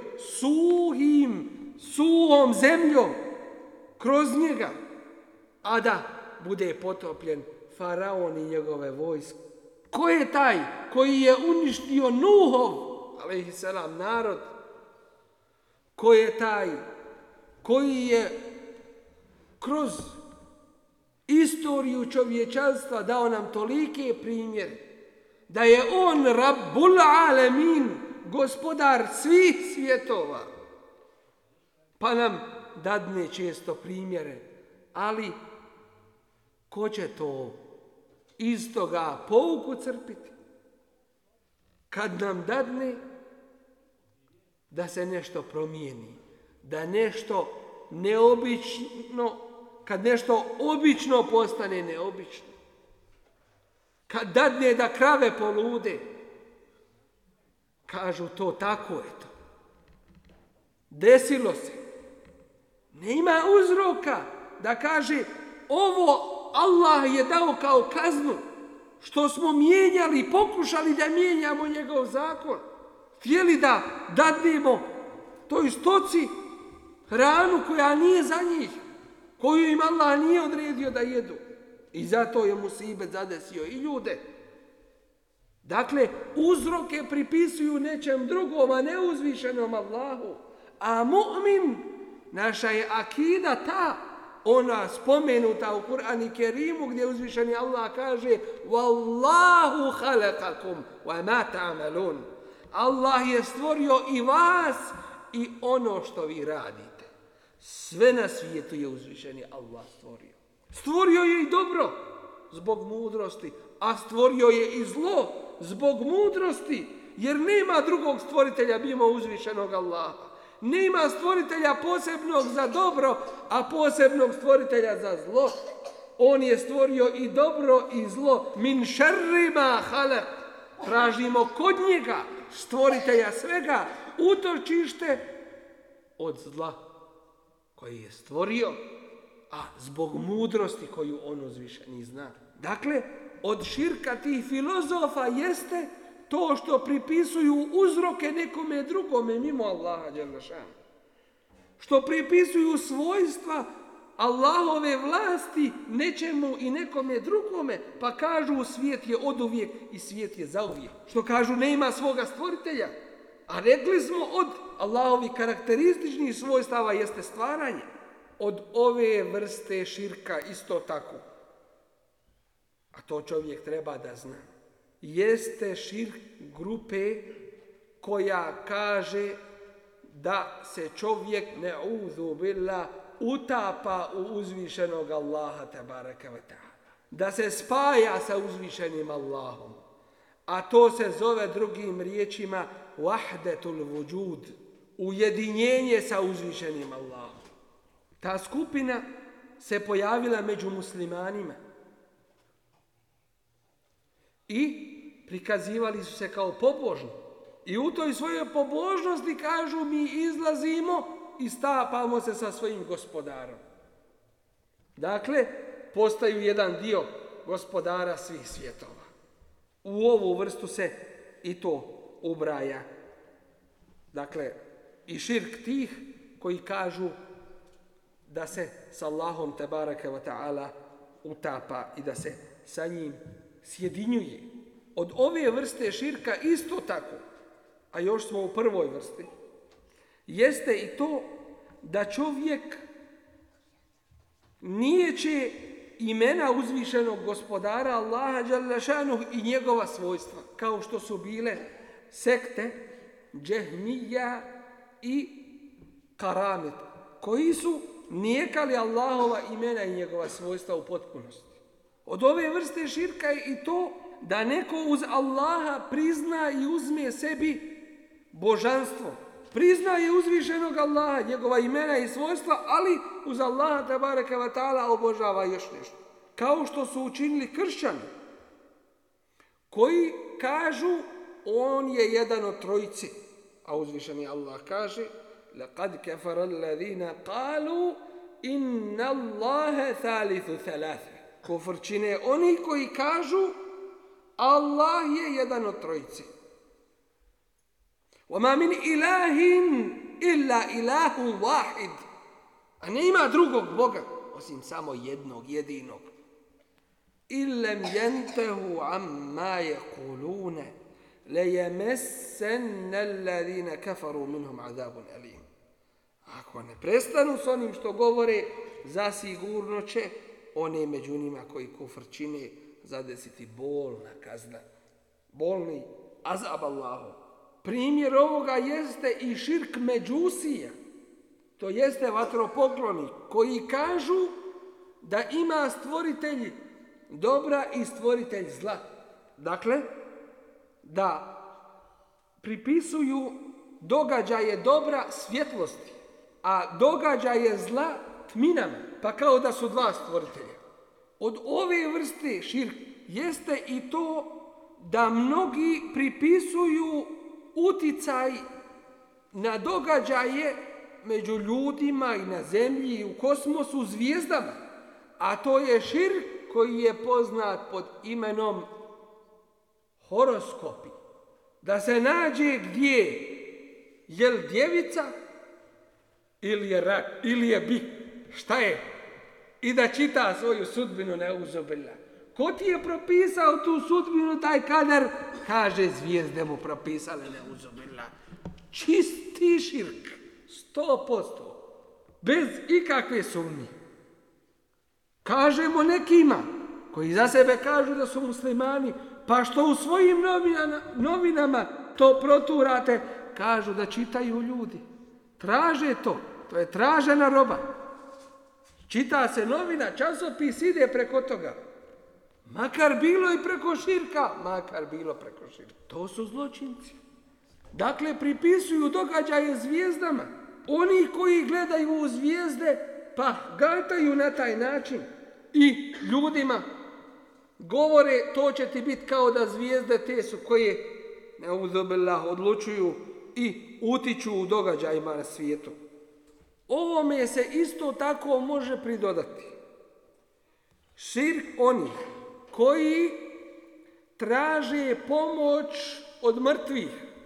suhom zemljom kroz njega, a da bude potopljen faraon i njegove vojske? Ko je taj koji je uništio Nuhov, alejhiselam, narod? Ko je taj koji je kroz istoriju čovječanstva dao nam tolike primjere da je on Rabbul Alemin, gospodar svih svjetova, pa nam dadne često primjere, ali ko će to iz toga pouku crpiti? Kad nam dadne da se nešto promijeni, da nešto neobično, kad nešto obično postane neobično, kad dadne da krave polude, kažu to tako je to. Desilo se. Nema uzroka da kaže ovo Allah je dao kao kaznu što smo mijenjali, pokušali da mijenjamo njegov zakon. Htjeli da dadnemo toj stoci hranu koja nije za njih, koju im Allah nije odredio da jedu. I zato je musibet zadesio i ljude. Dakle, uzroke pripisuju nečem drugom, a ne uzvišenom Allahu. A mu'min, naša je akida ta, ona spomenuta u Kur'anu Kerimu gdje uzvišeni Allah kaže Wallahu khalaqakum wa ma ta'malun. Allah je stvorio i vas i ono što vi radite. Sve na svijetu je uzvišeni Allah stvorio. Stvorio je i dobro zbog mudrosti, a stvorio je i zlo zbog mudrosti, jer nema drugog stvoritelja mimo uzvišenog Allaha. Nema stvoritelja posebnog za dobro, a posebnog stvoritelja za zlo. On je stvorio i dobro i zlo. Min šerri ma halak. Tražimo kod njega, stvoritelja svega, utočište od zla koji je stvorio, a zbog mudrosti koju on uzvišeni zna. Dakle, od širka tih filozofa jeste to što pripisuju uzroke nekome drugome mimo Allaha dželle šanu. Što pripisuju svojstva Allahove vlasti nečemu i nekome drugome, pa kažu svijet je oduvijek i svijet je zauvijek. Što kažu nema svoga stvoritelja. A rekli smo od Allahovih karakterističnih svojstava jeste stvaranje. Od ove vrste širka isto tako. A to čovjek treba da zna. Jeste širk grupe koja kaže da se čovjek ne'udhu billah utapa u uzvišenog Allaha tabaraka wa ta'ala. Da se spaja sa uzvišenim Allahom. A to se zove drugim riječima wahdatul vujud. Ujedinjenje sa uzvišenim Allahom. Ta skupina se pojavila među muslimanima. I prikazivali su se kao pobožni. I u toj svojoj pobožnosti kažu mi izlazimo i stapamo se sa svojim gospodarom. Dakle, postaju jedan dio gospodara svih svjetova. U ovu vrstu se i to ubraja. Dakle, i širk tih koji kažu da se s Allahom tebareke ve ta'ala utapa i da se sa njim sjedinjuje. Od ove vrste širka isto tako, a još smo u prvoj vrsti, jeste i to da čovjek nijeće imena uzvišenog gospodara Allaha dželle šanuhu i njegova svojstva, kao što su bile sekte Džehmija i Karamit, koji su nijekali Allahova imena i njegova svojstva u potpunosti. Od ove vrste širka je i to da neko uz Allaha prizna i uzme sebi božanstvo. Priznaje uzvišenog Allaha, njegova imena i svojstva, ali uz Allaha tebareke ve ta'ala obožava još nešto. Kao što su učinili kršćani, koji kažu on je jedan od trojice. A uzvišeni Allah kaže لَقَدْ كَفَرَ الَّذِينَ قَالُوا إِنَّ اللَّهَ ثَالِثُ ثَلَاثَ. Kufr čine oni koji kažu Allah je jedan od trojice. وَمَا مِنْ إِلَهٍ إِلَّا إِلَهٌ وَاحِدٌ. A nema drugog Boga osim samo jednog, jedinog. إِلَّمْ يَنْتَهُ عَمَّا يَقُولُونَ لَيَمَسَّنَّ الَّذِينَ كَفَرُوا مِنْهُمْ عَذَابٌ أَلِيمٌ. Ako ne prestanu s onim što govore, zasigurno će one među njima koji kufr čine zadesiti bolna kazna, bolni azab Allahu. Primjer ovoga jeste i širk međusija, to jeste vatropoklonik, koji kažu da ima stvoritelj dobra i stvoritelj zla. Dakle, da pripisuju događaje dobra svjetlosti, a događaje zla tminama, pa kao da su dva stvoritelja. Od ove vrste širk jeste i to da mnogi pripisuju uticaj na događaje među ljudima i na zemlji i u kosmosu zvijezdama, a to je širk koji je poznat pod imenom horoskopi. Da se nađe gdje je li djevica ili je rak, ili je bik, šta je? I da čita svoju sudbinu neuzubillah. Ko ti je propisao tu sudbinu, taj kader? Kaže, zvijezde mu propisale neuzubillah. Čisti širk, 100%, bez ikakve sumnje. Kažemo nekima koji za sebe kažu da su muslimani, pa što u svojim novinama to proturate, kažu da čitaju ljudi. Traže to je tražena roba. Čita se novina, časopis ide preko toga. Makar bilo i preko širka, makar bilo preko širka. To su zločinci. Dakle, pripisuju događaje zvijezdama. Oni koji gledaju u zvijezde, pa gataju na taj način i ljudima govore to će ti biti kao da zvijezde te su koje neuzubillah odlučuju i utiču u događajima na svijetu. Ovome se isto tako može pridodati širk onih koji traže pomoć od mrtvih.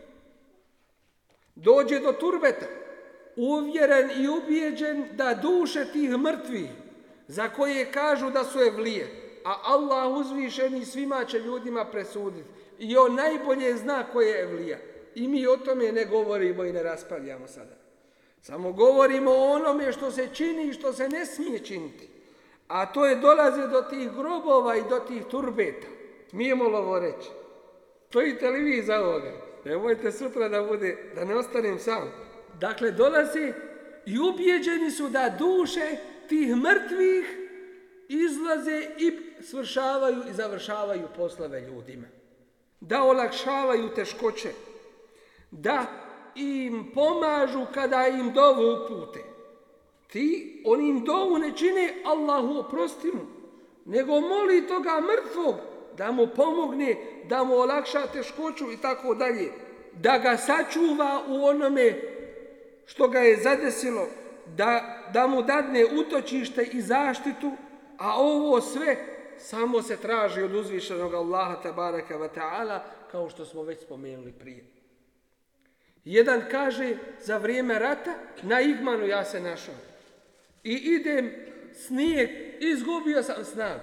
Dođe do turbeta, uvjeren i ubijeđen da duše tih mrtvih, za koje kažu da su evlije, a Allah uzvišeni svima će ljudima presuditi. I on najbolje zna ko je evlija. I mi o tome ne govorimo i ne raspravljamo sada. Samo govorimo o onome što se čini i što se ne smije činiti. A to je dolaze do tih grobova i do tih turbeta. Mimolovo reći. Stojite li vi za ovoga? Nemojte sutra da ne ostanem sam. Dakle, dolaze i ubijeđeni su da duše tih mrtvih izlaze i svršavaju i završavaju poslove ljudima. Da olakšavaju teškoće. Da im pomažu kada im dovu upute. Oni im dovu ne čine Allahu oprosti mu, nego moli toga mrtvog da mu pomogne, da mu olakša teškoću i tako dalje. Da ga sačuva u onome što ga je zadesilo, da mu dadne utočište i zaštitu, a ovo sve samo se traži od uzvišenog Allaha tebareke ve ta'ala, kao što smo već spomenuli prije. Jedan kaže za vrijeme rata, na Igmanu ja se našao. i idem snijeg, izgubio sam snagu.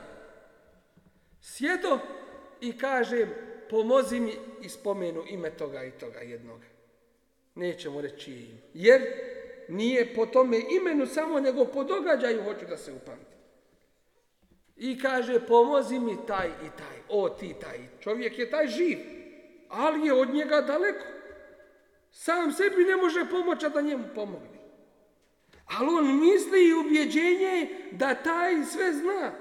Sjedo i kažem, pomozi mi i spomenu ime toga i toga jednoga. Nećemo reći ime. Jer nije po tome imenu samo, nego po događaju hoću da se upamti. I kaže, pomozi mi taj i taj. O, ti taj. Čovjek je taj živ, ali je od njega daleko. Sam sebi ne može pomoći da njemu pomogne. Ali on misli i ubjeđenje je da taj sve zna.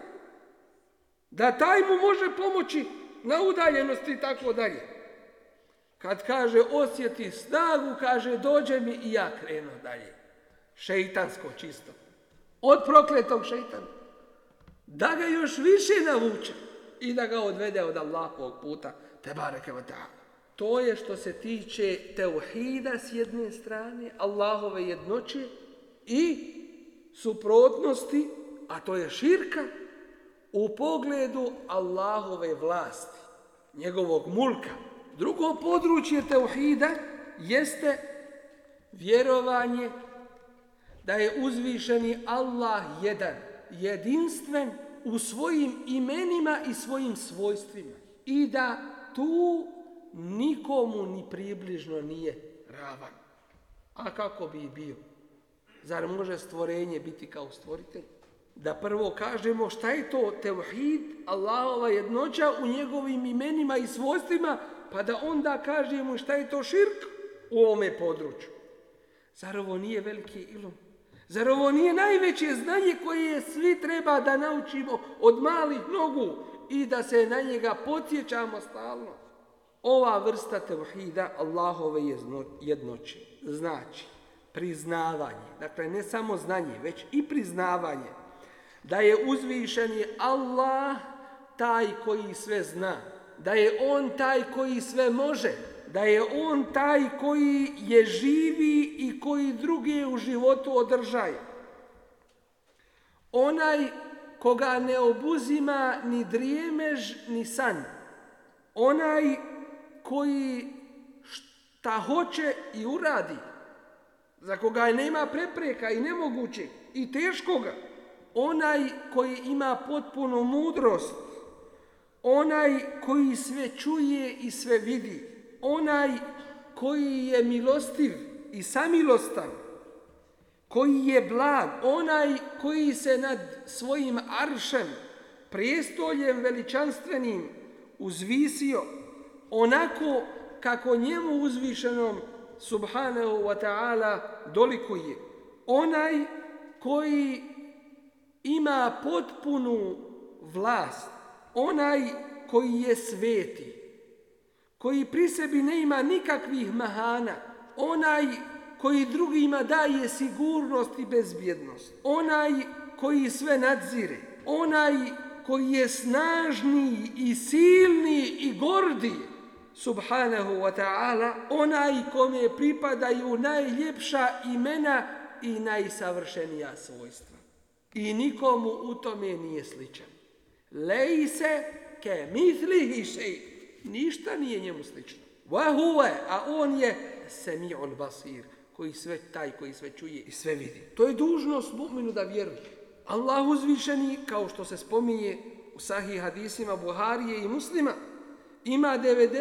Da taj mu može pomoći na udaljenosti i tako dalje. Kad kaže osjeti snagu, kaže dođe mi i ja krenu dalje. Šeitansko čisto. Od prokletog šeitana. Da ga još više navuče i da ga odvede od Allahovog puta. Tebareke ve ta'ala. To je što se tiče teuhida s jedne strane, Allahove jednoće i suprotnosti, a to je širka, u pogledu Allahove vlasti, njegovog mulka. Drugo područje teuhida jeste vjerovanje da je uzvišeni Allah jedan, jedinstven u svojim imenima i svojim svojstvima i da tu nikomu ni približno nije ravan. A kako bi bio? Zar može stvorenje biti kao stvoritelj? Da prvo kažemo šta je to teuhid, Allahova jednoća u njegovim imenima i svojstvima, pa da onda kažemo šta je to širk u ovome području. Zar ovo nije veliki ilum? Zar ovo nije najveće znanje koje svi treba da naučimo od malih nogu i da se na njega podsjećamo stalno? Ova vrsta teuhida Allahove jednoće znači priznavanje, dakle ne samo znanje, već i priznavanje da je uzvišeni Allah taj koji sve zna, da je on taj koji sve može, da je on taj koji je živi i koji druge u životu održaje. Onaj koga ne obuzima ni drijemež ni san. Onaj koji šta hoće i uradi, za koga nema prepreka i nemoguće i teškoga. Onaj koji ima potpunu mudrost, onaj koji sve čuje i sve vidi, onaj koji je milostiv i samilostan, koji je blag, onaj koji se nad svojim aršem, prijestoljem veličanstvenim uzvisio, onako kako njemu uzvišenom subhanahu wa ta'ala dolikuje. Onaj koji ima potpunu vlast, onaj koji je sveti, koji pri sebi ne ima nikakvih mahana, onaj koji drugima daje sigurnost i bezbjednost, onaj koji sve nadzire, onaj koji je snažni i silni i gordi, subhanahu wa ta'ala, onaj kome pripadaju najljepša imena i najsavršenija svojstva. I nikomu u tome nije sličan. Lejse ke mitlihi šej. Ništa nije njemu slično. Wa huwa, a on je semi'ul basir, taj koji sve čuje i sve vidi. To je dužnost mu'minu da vjeruje. Allah uzvišeni, kao što se spominje u sahih hadisima Buharije i Muslima, ima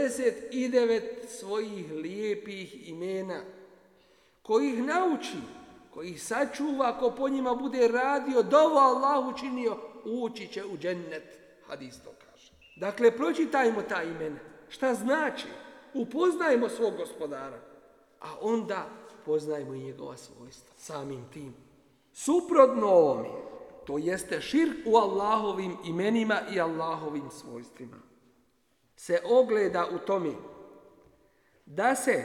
99 svojih lijepih imena, kojih nauči, kojih sačuva, ako po njima bude radio, dovo Allah učinio, ući će u džennet. Hadis to kaže. Dakle, pročitajmo ta imena. Šta znači? Upoznajmo svog gospodara, a onda poznajmo i njegova svojstva. Samim tim. Suprotno ovome, to jeste širk u Allahovim imenima i Allahovim svojstvima, se ogleda u tome da se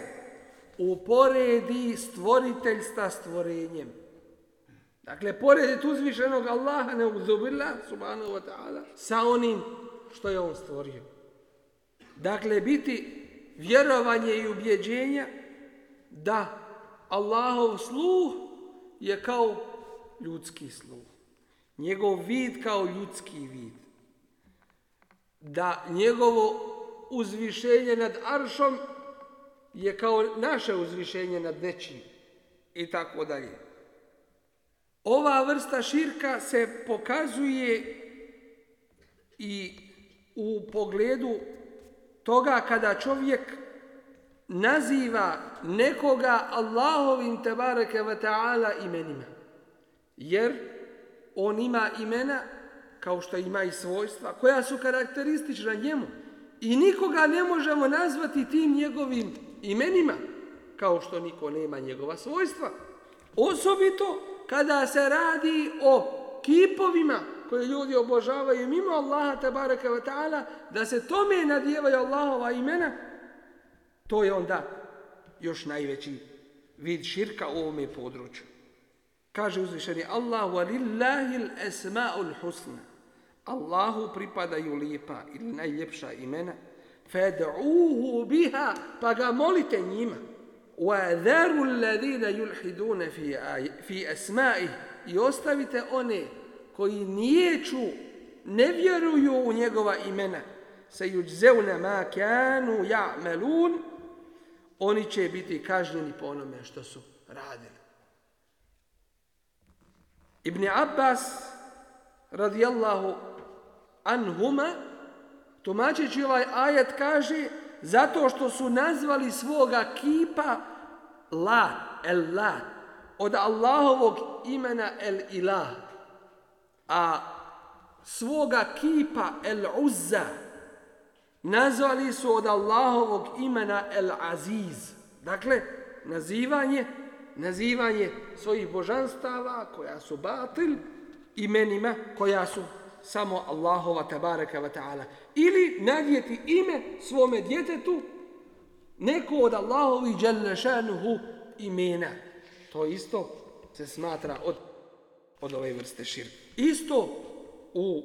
uporedi stvoritelj sa stvorenjem. Dakle, porediti uzvišenog Allaha neuzubila, subhanahu wa ta'ala, sa onim što je on stvorio. Dakle, biti vjerovanje i ubjeđenja da Allahov sluh je kao ljudski sluh. Njegov vid kao ljudski vid. Da njegovo uzvišenje nad aršom je kao naše uzvišenje nad nečim. I tako dalje. Ova vrsta širka se pokazuje i u pogledu toga kada čovjek naziva nekoga Allahovim tebareke ve ta'ala imenima. Jer on ima imena, kao što ima i svojstva, koja su karakteristična njemu. I nikoga ne možemo nazvati tim njegovim imenima, kao što niko nema njegova svojstva. Osobito kada se radi o kipovima koje ljudi obožavaju mimo Allaha tebareke ve ta'ala, da se tome nadijevaju Allahova imena, to je onda još najveći vid širka u ovome području. Kaže uzvišeni Allah: وَلِلَّهِ الْأَسْمَاءُ الْحُسْنَى Allahu pripadaju lijepa ili najljepša imena. فَدْعُوهُ بِهَا Pa ga molite njima. وَذَرُوا الَّذِينَ يُلْحِدُونَ فِي أَسْمَائِهِ I ostavite one koji niječu, ne vjeruju u njegova imena. سَيُجْزَوْنَ مَا كَانُوا يَعْمَلُونَ Oni će biti kažnjeni po onome što su radili. Ibn Abbas radijallahu anhuma, tumačeći ovaj ajet, kaže zato što su nazvali svoga kipa Lat, el Lat, od Allahovog imena el Ilah, a svoga kipa el Uzza nazvali su od Allahovog imena el Aziz. Dakle, nazivanje svojih božanstava koja su batil imenima koja su samo Allahova tebareke ve ta'ala. Ili nadjeti ime svome djetetu neko od Allahovi dželle šanuhu imena. To isto se smatra od ove vrste širka. Isto u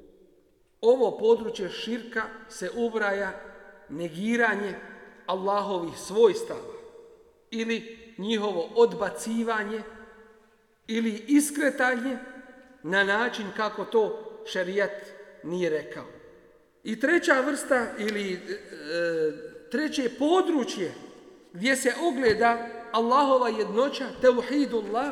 ovo područje širka se ubraja negiranje Allahovih svojstava ili njihovo odbacivanje ili iskretanje na način kako to šerijat nije rekao. I treća vrsta ili treće područje gdje se ogleda Allahova jednoća, tauhidullah,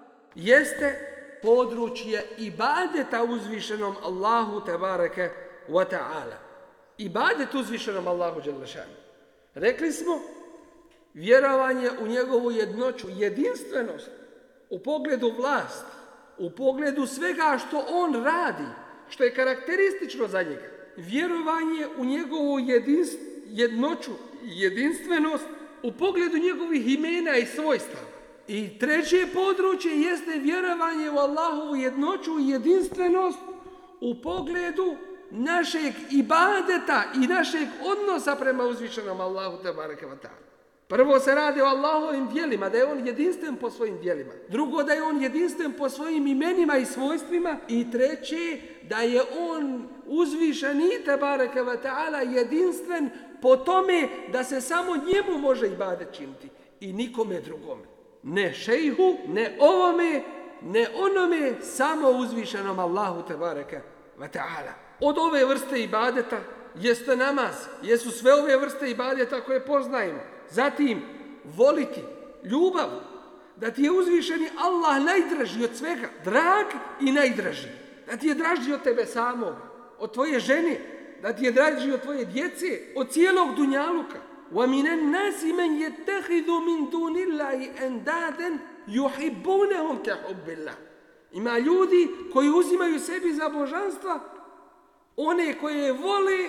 jeste područje ibadeta uzvišenom Allahu tebareke wa ta'ala. Ibadet uzvišenom Allahu dželle šanu. Rekli smo, vjerovanje u njegovu jednoću, jedinstvenost u pogledu vlasti, u pogledu svega što on radi, što je karakteristično za njega. Vjerovanje u njegovu jednoću, jedinstvenost u pogledu njegovih imena i svojstava. I treće područje jeste vjerovanje u Allahovu jednoću i jedinstvenost u pogledu našeg ibadeta i našeg odnosa prema uzvišenom Allahu tebareke ve ta'ala. Prvo se radi o Allahovim djelima, da je on jedinstven po svojim djelima. Drugo, da je on jedinstven po svojim imenima i svojstvima. I treće, da je on uzvišeni tebareke ve ta'ala jedinstven po tome da se samo njemu može ibadet činiti i nikome drugome. Ne šejhu, ne ovome, ne onome, samo uzvišenom Allahu tebareke ve ta'ala. Od ove vrste ibadeta jeste namaz, jesu sve ove vrste ibadeta koje poznajemo. Zatim, voliti, ljubav, da ti je uzvišeni Allah najdraži od svega, drag i najdraži. Da ti je draži od tebe samog, od tvoje žene, da ti je draži od tvoje djece, od cijelog dunjaluka. وَمِنَ النَّاسِ مَنْ يَتَّخِذُ مِنْ دُونِ اللَّهِ أَنْدَادًا يُحِبُّونَهُمْ كَحُبِّ اللَّهِ Ima ljudi koji uzimaju sebi za božanstva one koje vole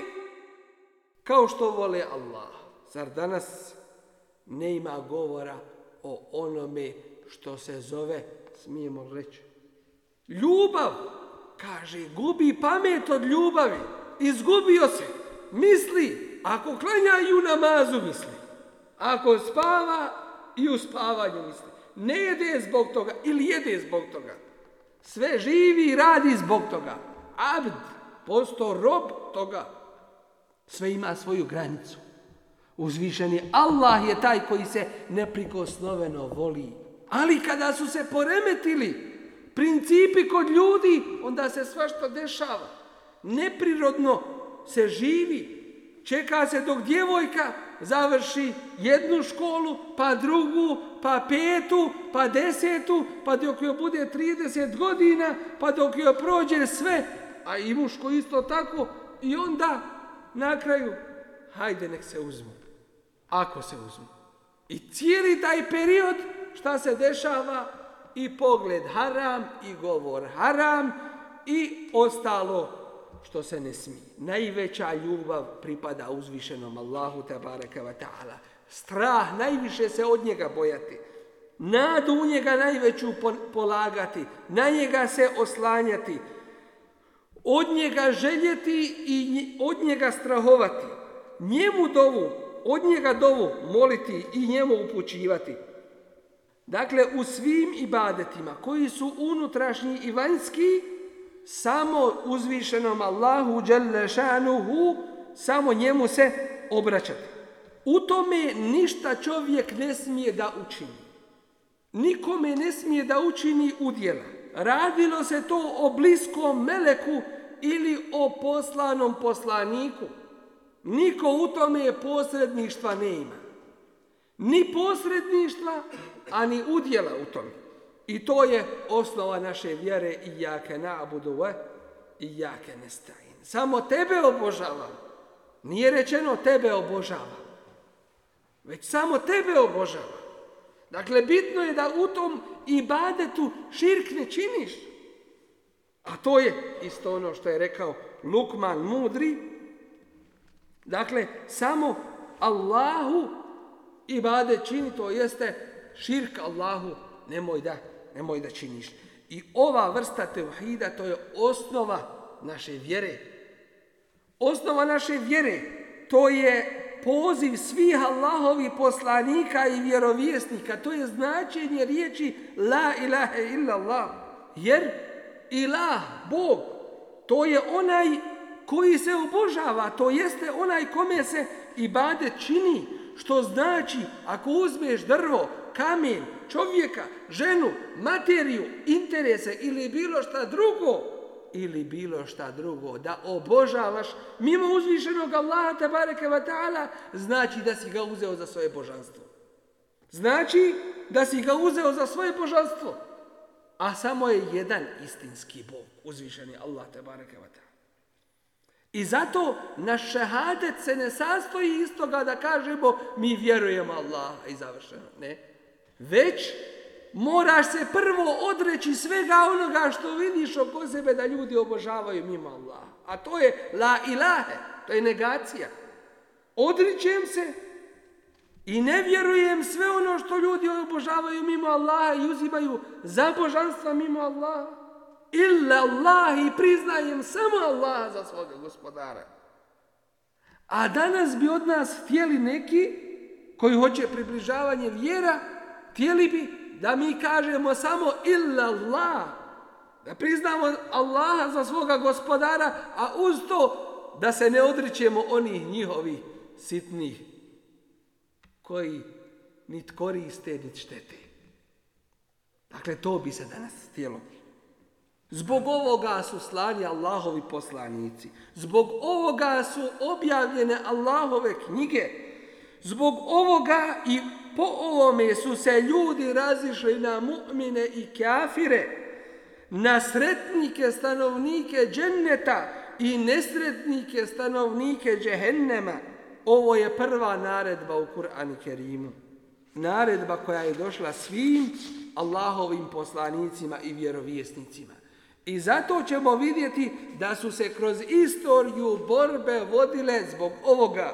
kao što vole Allah. Zar danas ne ima govora o onome što se zove, smijemo reći, ljubav? Kaže, gubi pamet od ljubavi. Izgubio se. Misli, ako klanja i u namazu misli. Ako spava i u spavanju misli. Ne jede zbog toga ili jede zbog toga. Sve živi i radi zbog toga. Abd, postao rob toga. Sve ima svoju granicu. Uzvišeni Allah je taj koji se neprikosnoveno voli. Ali kada su se poremetili principi kod ljudi, onda se svašta dešava. Neprirodno se živi. Čeka se dok djevojka završi jednu školu, pa drugu, pa 5., pa 10., pa dok joj bude 30 godina, pa dok joj prođe sve, a i muško isto tako, i onda na kraju, hajde nek se uzmu, ako se uzmu. I cijeli taj period, šta se dešava? I pogled haram, i govor haram, i ostalo što se ne smije. Najveća ljubav pripada uzvišenom Allahu tebareke ve ta'ala. Strah, najviše se od njega bojati. Nadu u njega najveću polagati. Na njega se oslanjati. Od njega željeti i od njega strahovati. Njemu dovu, od njega dovu moliti i njemu upućivati. Dakle, u svim ibadetima koji su unutrašnji i vanjski, samo uzvišenom Allahu dželle šanuhu, samo njemu se obraćati. U tome ništa čovjek ne smije da učini. Nikome ne smije da učini udjela. Radilo se to o bliskom meleku ili o poslanom poslaniku. Niko u tome posredništva ne ima. Ni posredništva, ani udjela u tome. I to je osnova naše vjere, ijake na'budu ve ijake nesta'in. Samo tebe obožavam. Nije rečeno tebe obožavam, već samo tebe obožavam. Dakle, bitno je da u tom ibadetu širk ne činiš. A to je isto ono što je rekao Lukman mudri. Dakle, samo Allahu ibadet čini, to jeste širk Allahu nemoj da činiš. I ova vrsta tevhida, to je osnova naše vjere. Osnova naše vjere, to je poziv svih Allahovih poslanika i vjerovjesnika. To je značenje riječi la ilaha illallah. Jer ilah, Bog, to je onaj koji se obožava, to jeste onaj kome se ibadet čini. Što znači, ako uzmeš drvo, kamen, čovjeka, ženu, materiju, interese ili bilo šta drugo, da obožavaš mimo uzvišenog Allaha tebareke ve ta'ala, znači da si ga uzeo za svoje božanstvo. Znači da si ga uzeo za svoje božanstvo. A samo je jedan istinski Bog, uzvišeni Allah tebareke ve ta'ala. I zato naš šehadet se ne sastoji iz toga da kažemo mi vjerujemo Allaha i završeno. Ne. Već moraš se prvo odreći svega onoga što vidiš oko sebe da ljudi obožavaju mimo Allaha. A to je la ilahe, to je negacija. Odričem se i ne vjerujem sve ono što ljudi obožavaju mimo Allaha i uzimaju za božanstva mimo Allaha. Illa Allah, i priznajem samo Allaha za svoga gospodara. A danas bi od nas htjeli neki koji hoće približavanje vjera, htjeli bi da mi kažemo samo illa Allah, da priznamo Allaha za svoga gospodara, a uz to da se ne odričemo onih njihovih sitnih koji nit koriste, nit štete. Dakle, to bi se danas htjelo. Zbog ovoga su slani Allahovi poslanici. Zbog ovoga su objavljene Allahove knjige. Zbog ovoga i po ovome su se ljudi razišli na mu'mine i kafire, na sretnike, stanovnike dženneta i nesretnike, stanovnike džehennema. Ovo je prva naredba u Kur'anu Kerimu. Naredba koja je došla svim Allahovim poslanicima i vjerovjesnicima. I zato ćemo vidjeti da su se kroz istoriju borbe vodile zbog ovoga.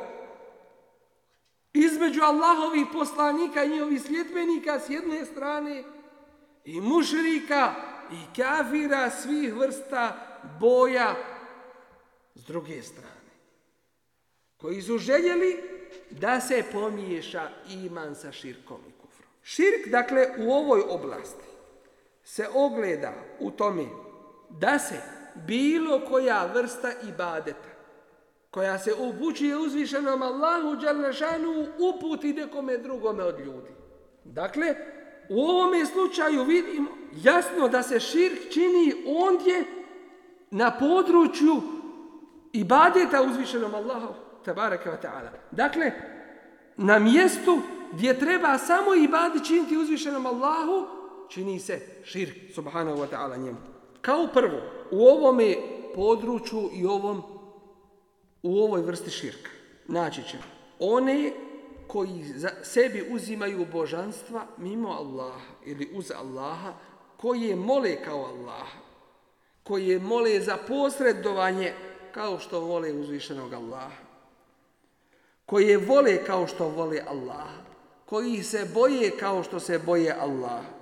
Između Allahovih poslanika i njihovih sljedbenika s jedne strane i mušrika i kafira svih vrsta boja s druge strane. Koji su željeli da se pomiješa iman sa širkom i kufrom. Širk, dakle, u ovoj oblasti se ogleda u tome da se bilo koja vrsta ibadeta koja se upućuje uzvišenom Allahu dželle šanuhu uputi nekome drugome od ljudi. Dakle, u ovome slučaju vidimo jasno da se širk čini ondje na području ibadeta uzvišenom Allahu tebareke ve ta'ala. Dakle, na mjestu gdje treba samo ibadet činiti uzvišenom Allahu, čini se širk, subhanahu wa ta'ala, njemu. Kao prvo, u ovome području i u ovoj vrsti širka naći ćemo one koji sebi uzimaju božanstva mimo Allaha ili uz Allaha, koje mole kao Allaha, koje mole za posredovanje kao što vole uzvišenog Allaha, koje vole kao što vole Allaha, koji se boje kao što se boje Allaha.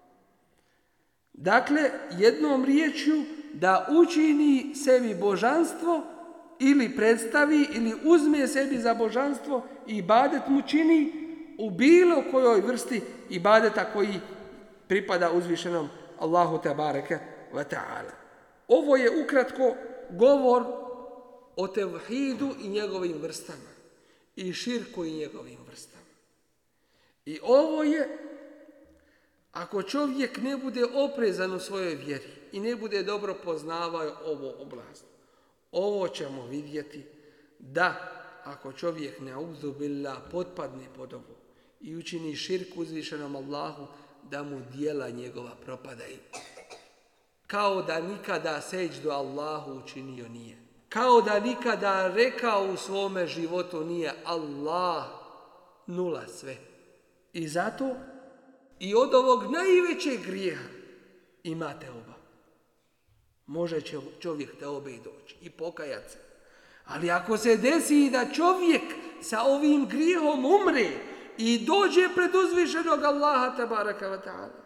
Dakle, jednom riječju da učini sebi božanstvo ili predstavi ili uzme sebi za božanstvo i ibadet mu čini u bilo kojoj vrsti ibadeta koji pripada uzvišenom Allahu tebareke ve ta'ala. Ovo je ukratko govor o tevhidu i njegovim vrstama i širku i njegovim vrstama. I ovo je, ako čovjek ne bude oprezan u svojoj vjeri i ne bude dobro poznavao ovu oblast, ovo ćemo vidjeti da ako čovjek ne'udhu billah potpadne pod ovo i učini širku uzvišenom Allahu, da mu djela njegova propadaju. Kao da nikada seđdu Allahu učinio nije. Kao da nikada rekao u svome životu nije Allah, nula sve. I zato i od ovog najvećeg grijeha imate oba. Može čovjek te obe doći i pokajati se. Ali ako se desi da čovjek sa ovim grijehom umre i dođe pred uzvišenog Allaha tebareka ve ta'ala,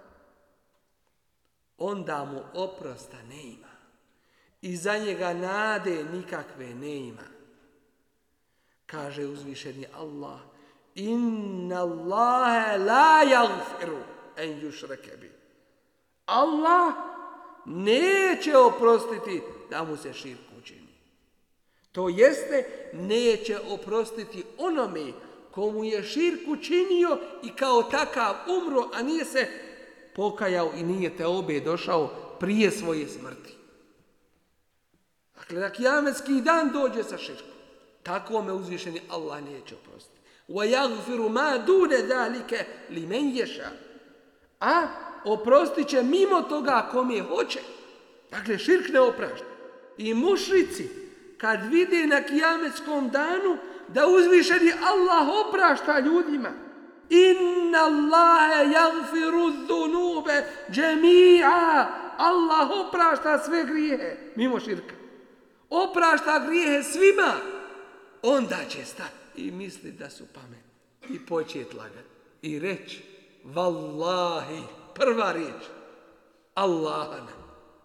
onda mu oprosta ne ima. I za njega nade nikakve ne ima. Kaže uzvišeni Allah: Inna Allahe la yaghfiru en yushrake bi. Allah neće oprostiti da mu se širk učini. To jeste, neće oprostiti onome komu je širk učinio i kao takav umro, a nije se pokajao i nije te obe došao prije svoje smrti. Dakle, da kijametski dan dođe sa širkom, tako me uzvišeni Allah neće oprostiti. وَيَغْفِرُ مَا دُونَ ذَلِكَ لِمَنْ يَشَاءُ. A oprostit će mimo toga kome hoće. Dakle, širk ne oprašta. I mušrici, kad vide na kijametskom danu da uzvišeni Allah oprašta ljudima, Inna Allahe yaghfiru dhunube džemi'a. Allah oprašta sve grijehe, mimo širka. Oprašta grijehe svima. Onda će stati i misli da su pametni i početi lagati i reći: Wallahi, prva riječ, Allahana.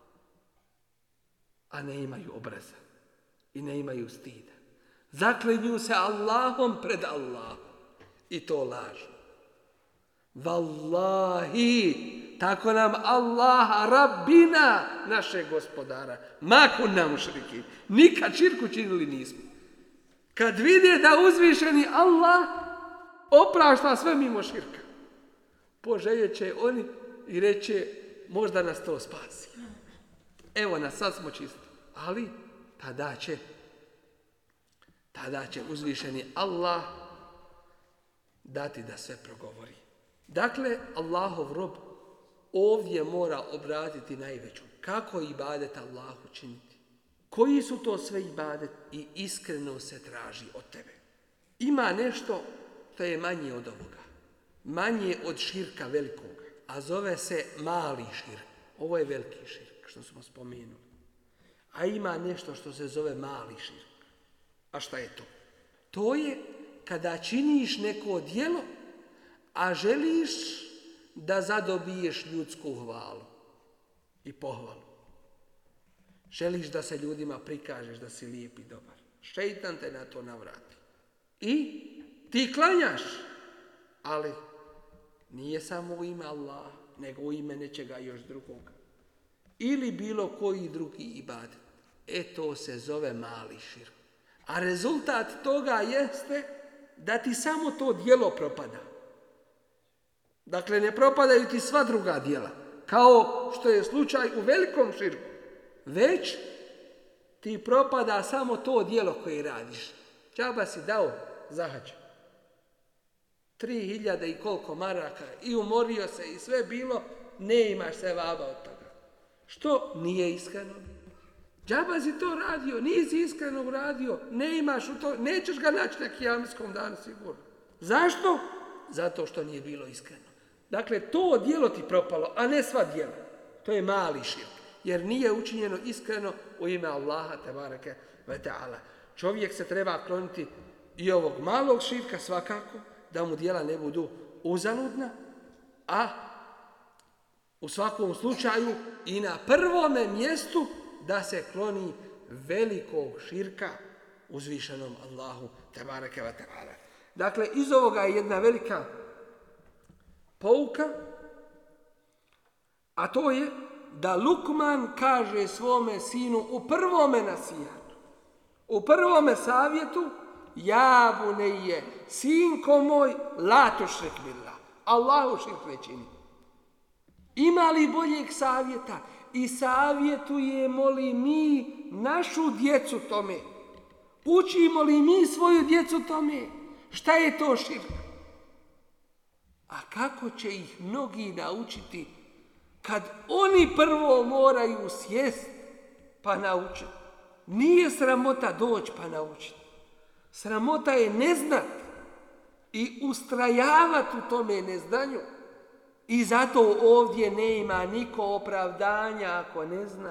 A ne imaju obraza i ne imaju stida. Zaklinju se Allahom pred Allahom i to lažu. Wallahi, tako nam Allaha, Rabbina, našeg gospodara, makun nam mušrikin, nikad širku činili nismo. Kad vide da uzvišeni Allah oprašta sve mimo širka, poželjet će oni i reće: možda nas to spasi. Evo nas, sad smo čisti. Ali tada će uzvišeni Allah dati da sve progovori. Dakle, Allahov rob ovdje mora obratiti najveću. Kako ibadet Allahu činiti? Koji su to sve ibadet i iskreno se traži od tebe. Ima nešto što je manje od ovoga. Manje od širka velikoga. A zove se mali širk. Ovo je veliki širk, što smo spomenuli. A ima nešto što se zove mali širk. A šta je to? To je kada činiš neko djelo, a želiš da zadobiješ ljudsku hvalu i pohvalu. Želiš da se ljudima prikažeš da si lijep i dobar. Šejtan te na to navrati. I ti klanjaš, ali nije samo u ime Allaha, nego u ime nečega još drugoga. Ili bilo koji drugi ibadet. To se zove mali širk. A rezultat toga jeste da ti samo to djelo propada. Dakle, ne propadaju ti sva druga djela, kao što je slučaj u velikom širku. Već ti propada samo to djelo koje radiš. Džaba si dao za hađ. 3.000 i koliko maraka i umorio se i sve bilo, ne imaš sevaba od toga. Što? Nije iskreno. Džaba si to radio, nisi iskreno uradio, ne imaš u to, nećeš ga naći na kijamskom danu sigurno. Zašto? Zato što nije bilo iskreno. Dakle, to djelo ti propalo, a ne sva djela. To je mali širk, jer nije učinjeno iskreno u ime Allaha tebareke ve ta'ala. Čovjek se treba kloniti i ovog malog širka svakako, da mu djela ne budu uzaludna, a u svakom slučaju i na prvome mjestu da se kloni velikog širka uzvišenom Allahu tebareke ve ta'ala. Dakle, iz ovoga je jedna velika pouka, a to je da Lukman kaže svome sinu u prvome nasihatu, u prvome savjetu: ja bunejje, sinko moj, la tušrik billah, Allahu širk ne čini. Ima li boljeg savjeta? I savjetujemo li mi našu djecu tome? Učimo li mi svoju djecu tome? Šta je to širk? A kako će ih mnogi naučiti kad oni prvo moraju sjest pa naučiti? Nije sramota doći pa naučiti. Sramota je ne znat i ustrajavati u tome neznanju. I zato ovdje nema niko opravdanja ako ne zna.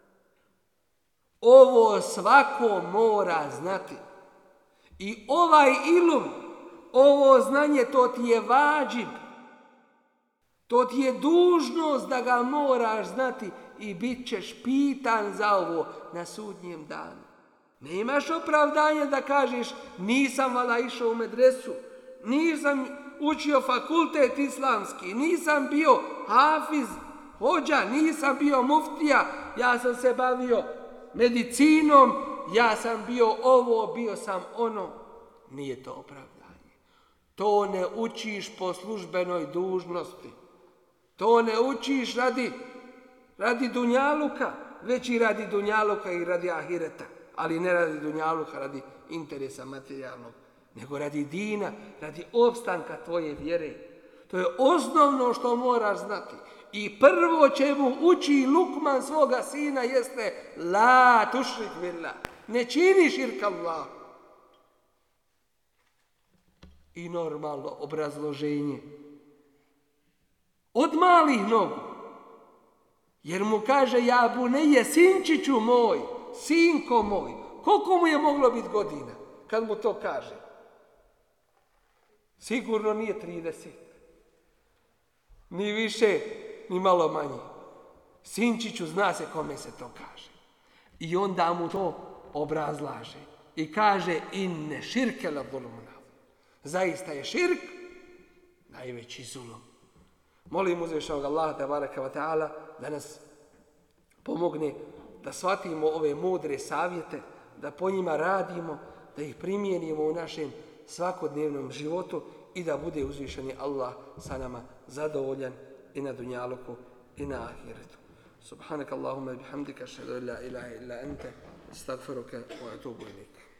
Ovo svako mora znati. I ovaj ilum, ovo znanje, to ti je vađib. To ti je dužnost da ga moraš znati i bit ćeš pitan za ovo na sudnjem danu. Nemaš opravdanja da kažeš nisam vala išao u medresu, nisam učio fakultet islamski, nisam bio hafiz, hođa, nisam bio muftija, ja sam se bavio medicinom, ja sam bio ovo, bio sam ono. Nije to opravdanje. To ne učiš po službenoj dužnosti. To ne učiš radi dunjaluka, već i radi dunjaluka i radi ahireta. Ali ne radi dunjaluka, radi interesa materijalnog, nego radi dina, radi opstanka tvoje vjere. To je osnovno što moraš znati. I prvo čemu uči Lukman svoga sina jeste la tušrik billah. Ne čini širk Allah. I normalno obrazloženje. Od malih nogu. Jer mu kaže ja bunejje, sinčiću moj, sinko moj. Koliko mu je moglo biti godina kad mu to kaže? Sigurno nije 30. Ni više, ni malo manje. Sinčiću, zna se kome se to kaže. I onda mu to obrazlaže. I kaže inne širke la zulmun. Zaista je širk najveći zulum. Molim uzvišenog Allaha tebareke ve ta'ala da nas pomogne da shvatimo ove mudre savjete, da po njima radimo, da ih primijenimo u našem svakodnevnom životu i da bude uzvišeni Allah sa nama zadovoljan i na dunjaluku i na ahiretu. Subhanak Allahumma bihamdika, ašhadu an la ilaha illa ente, astagfiruka wa atubu ilayk.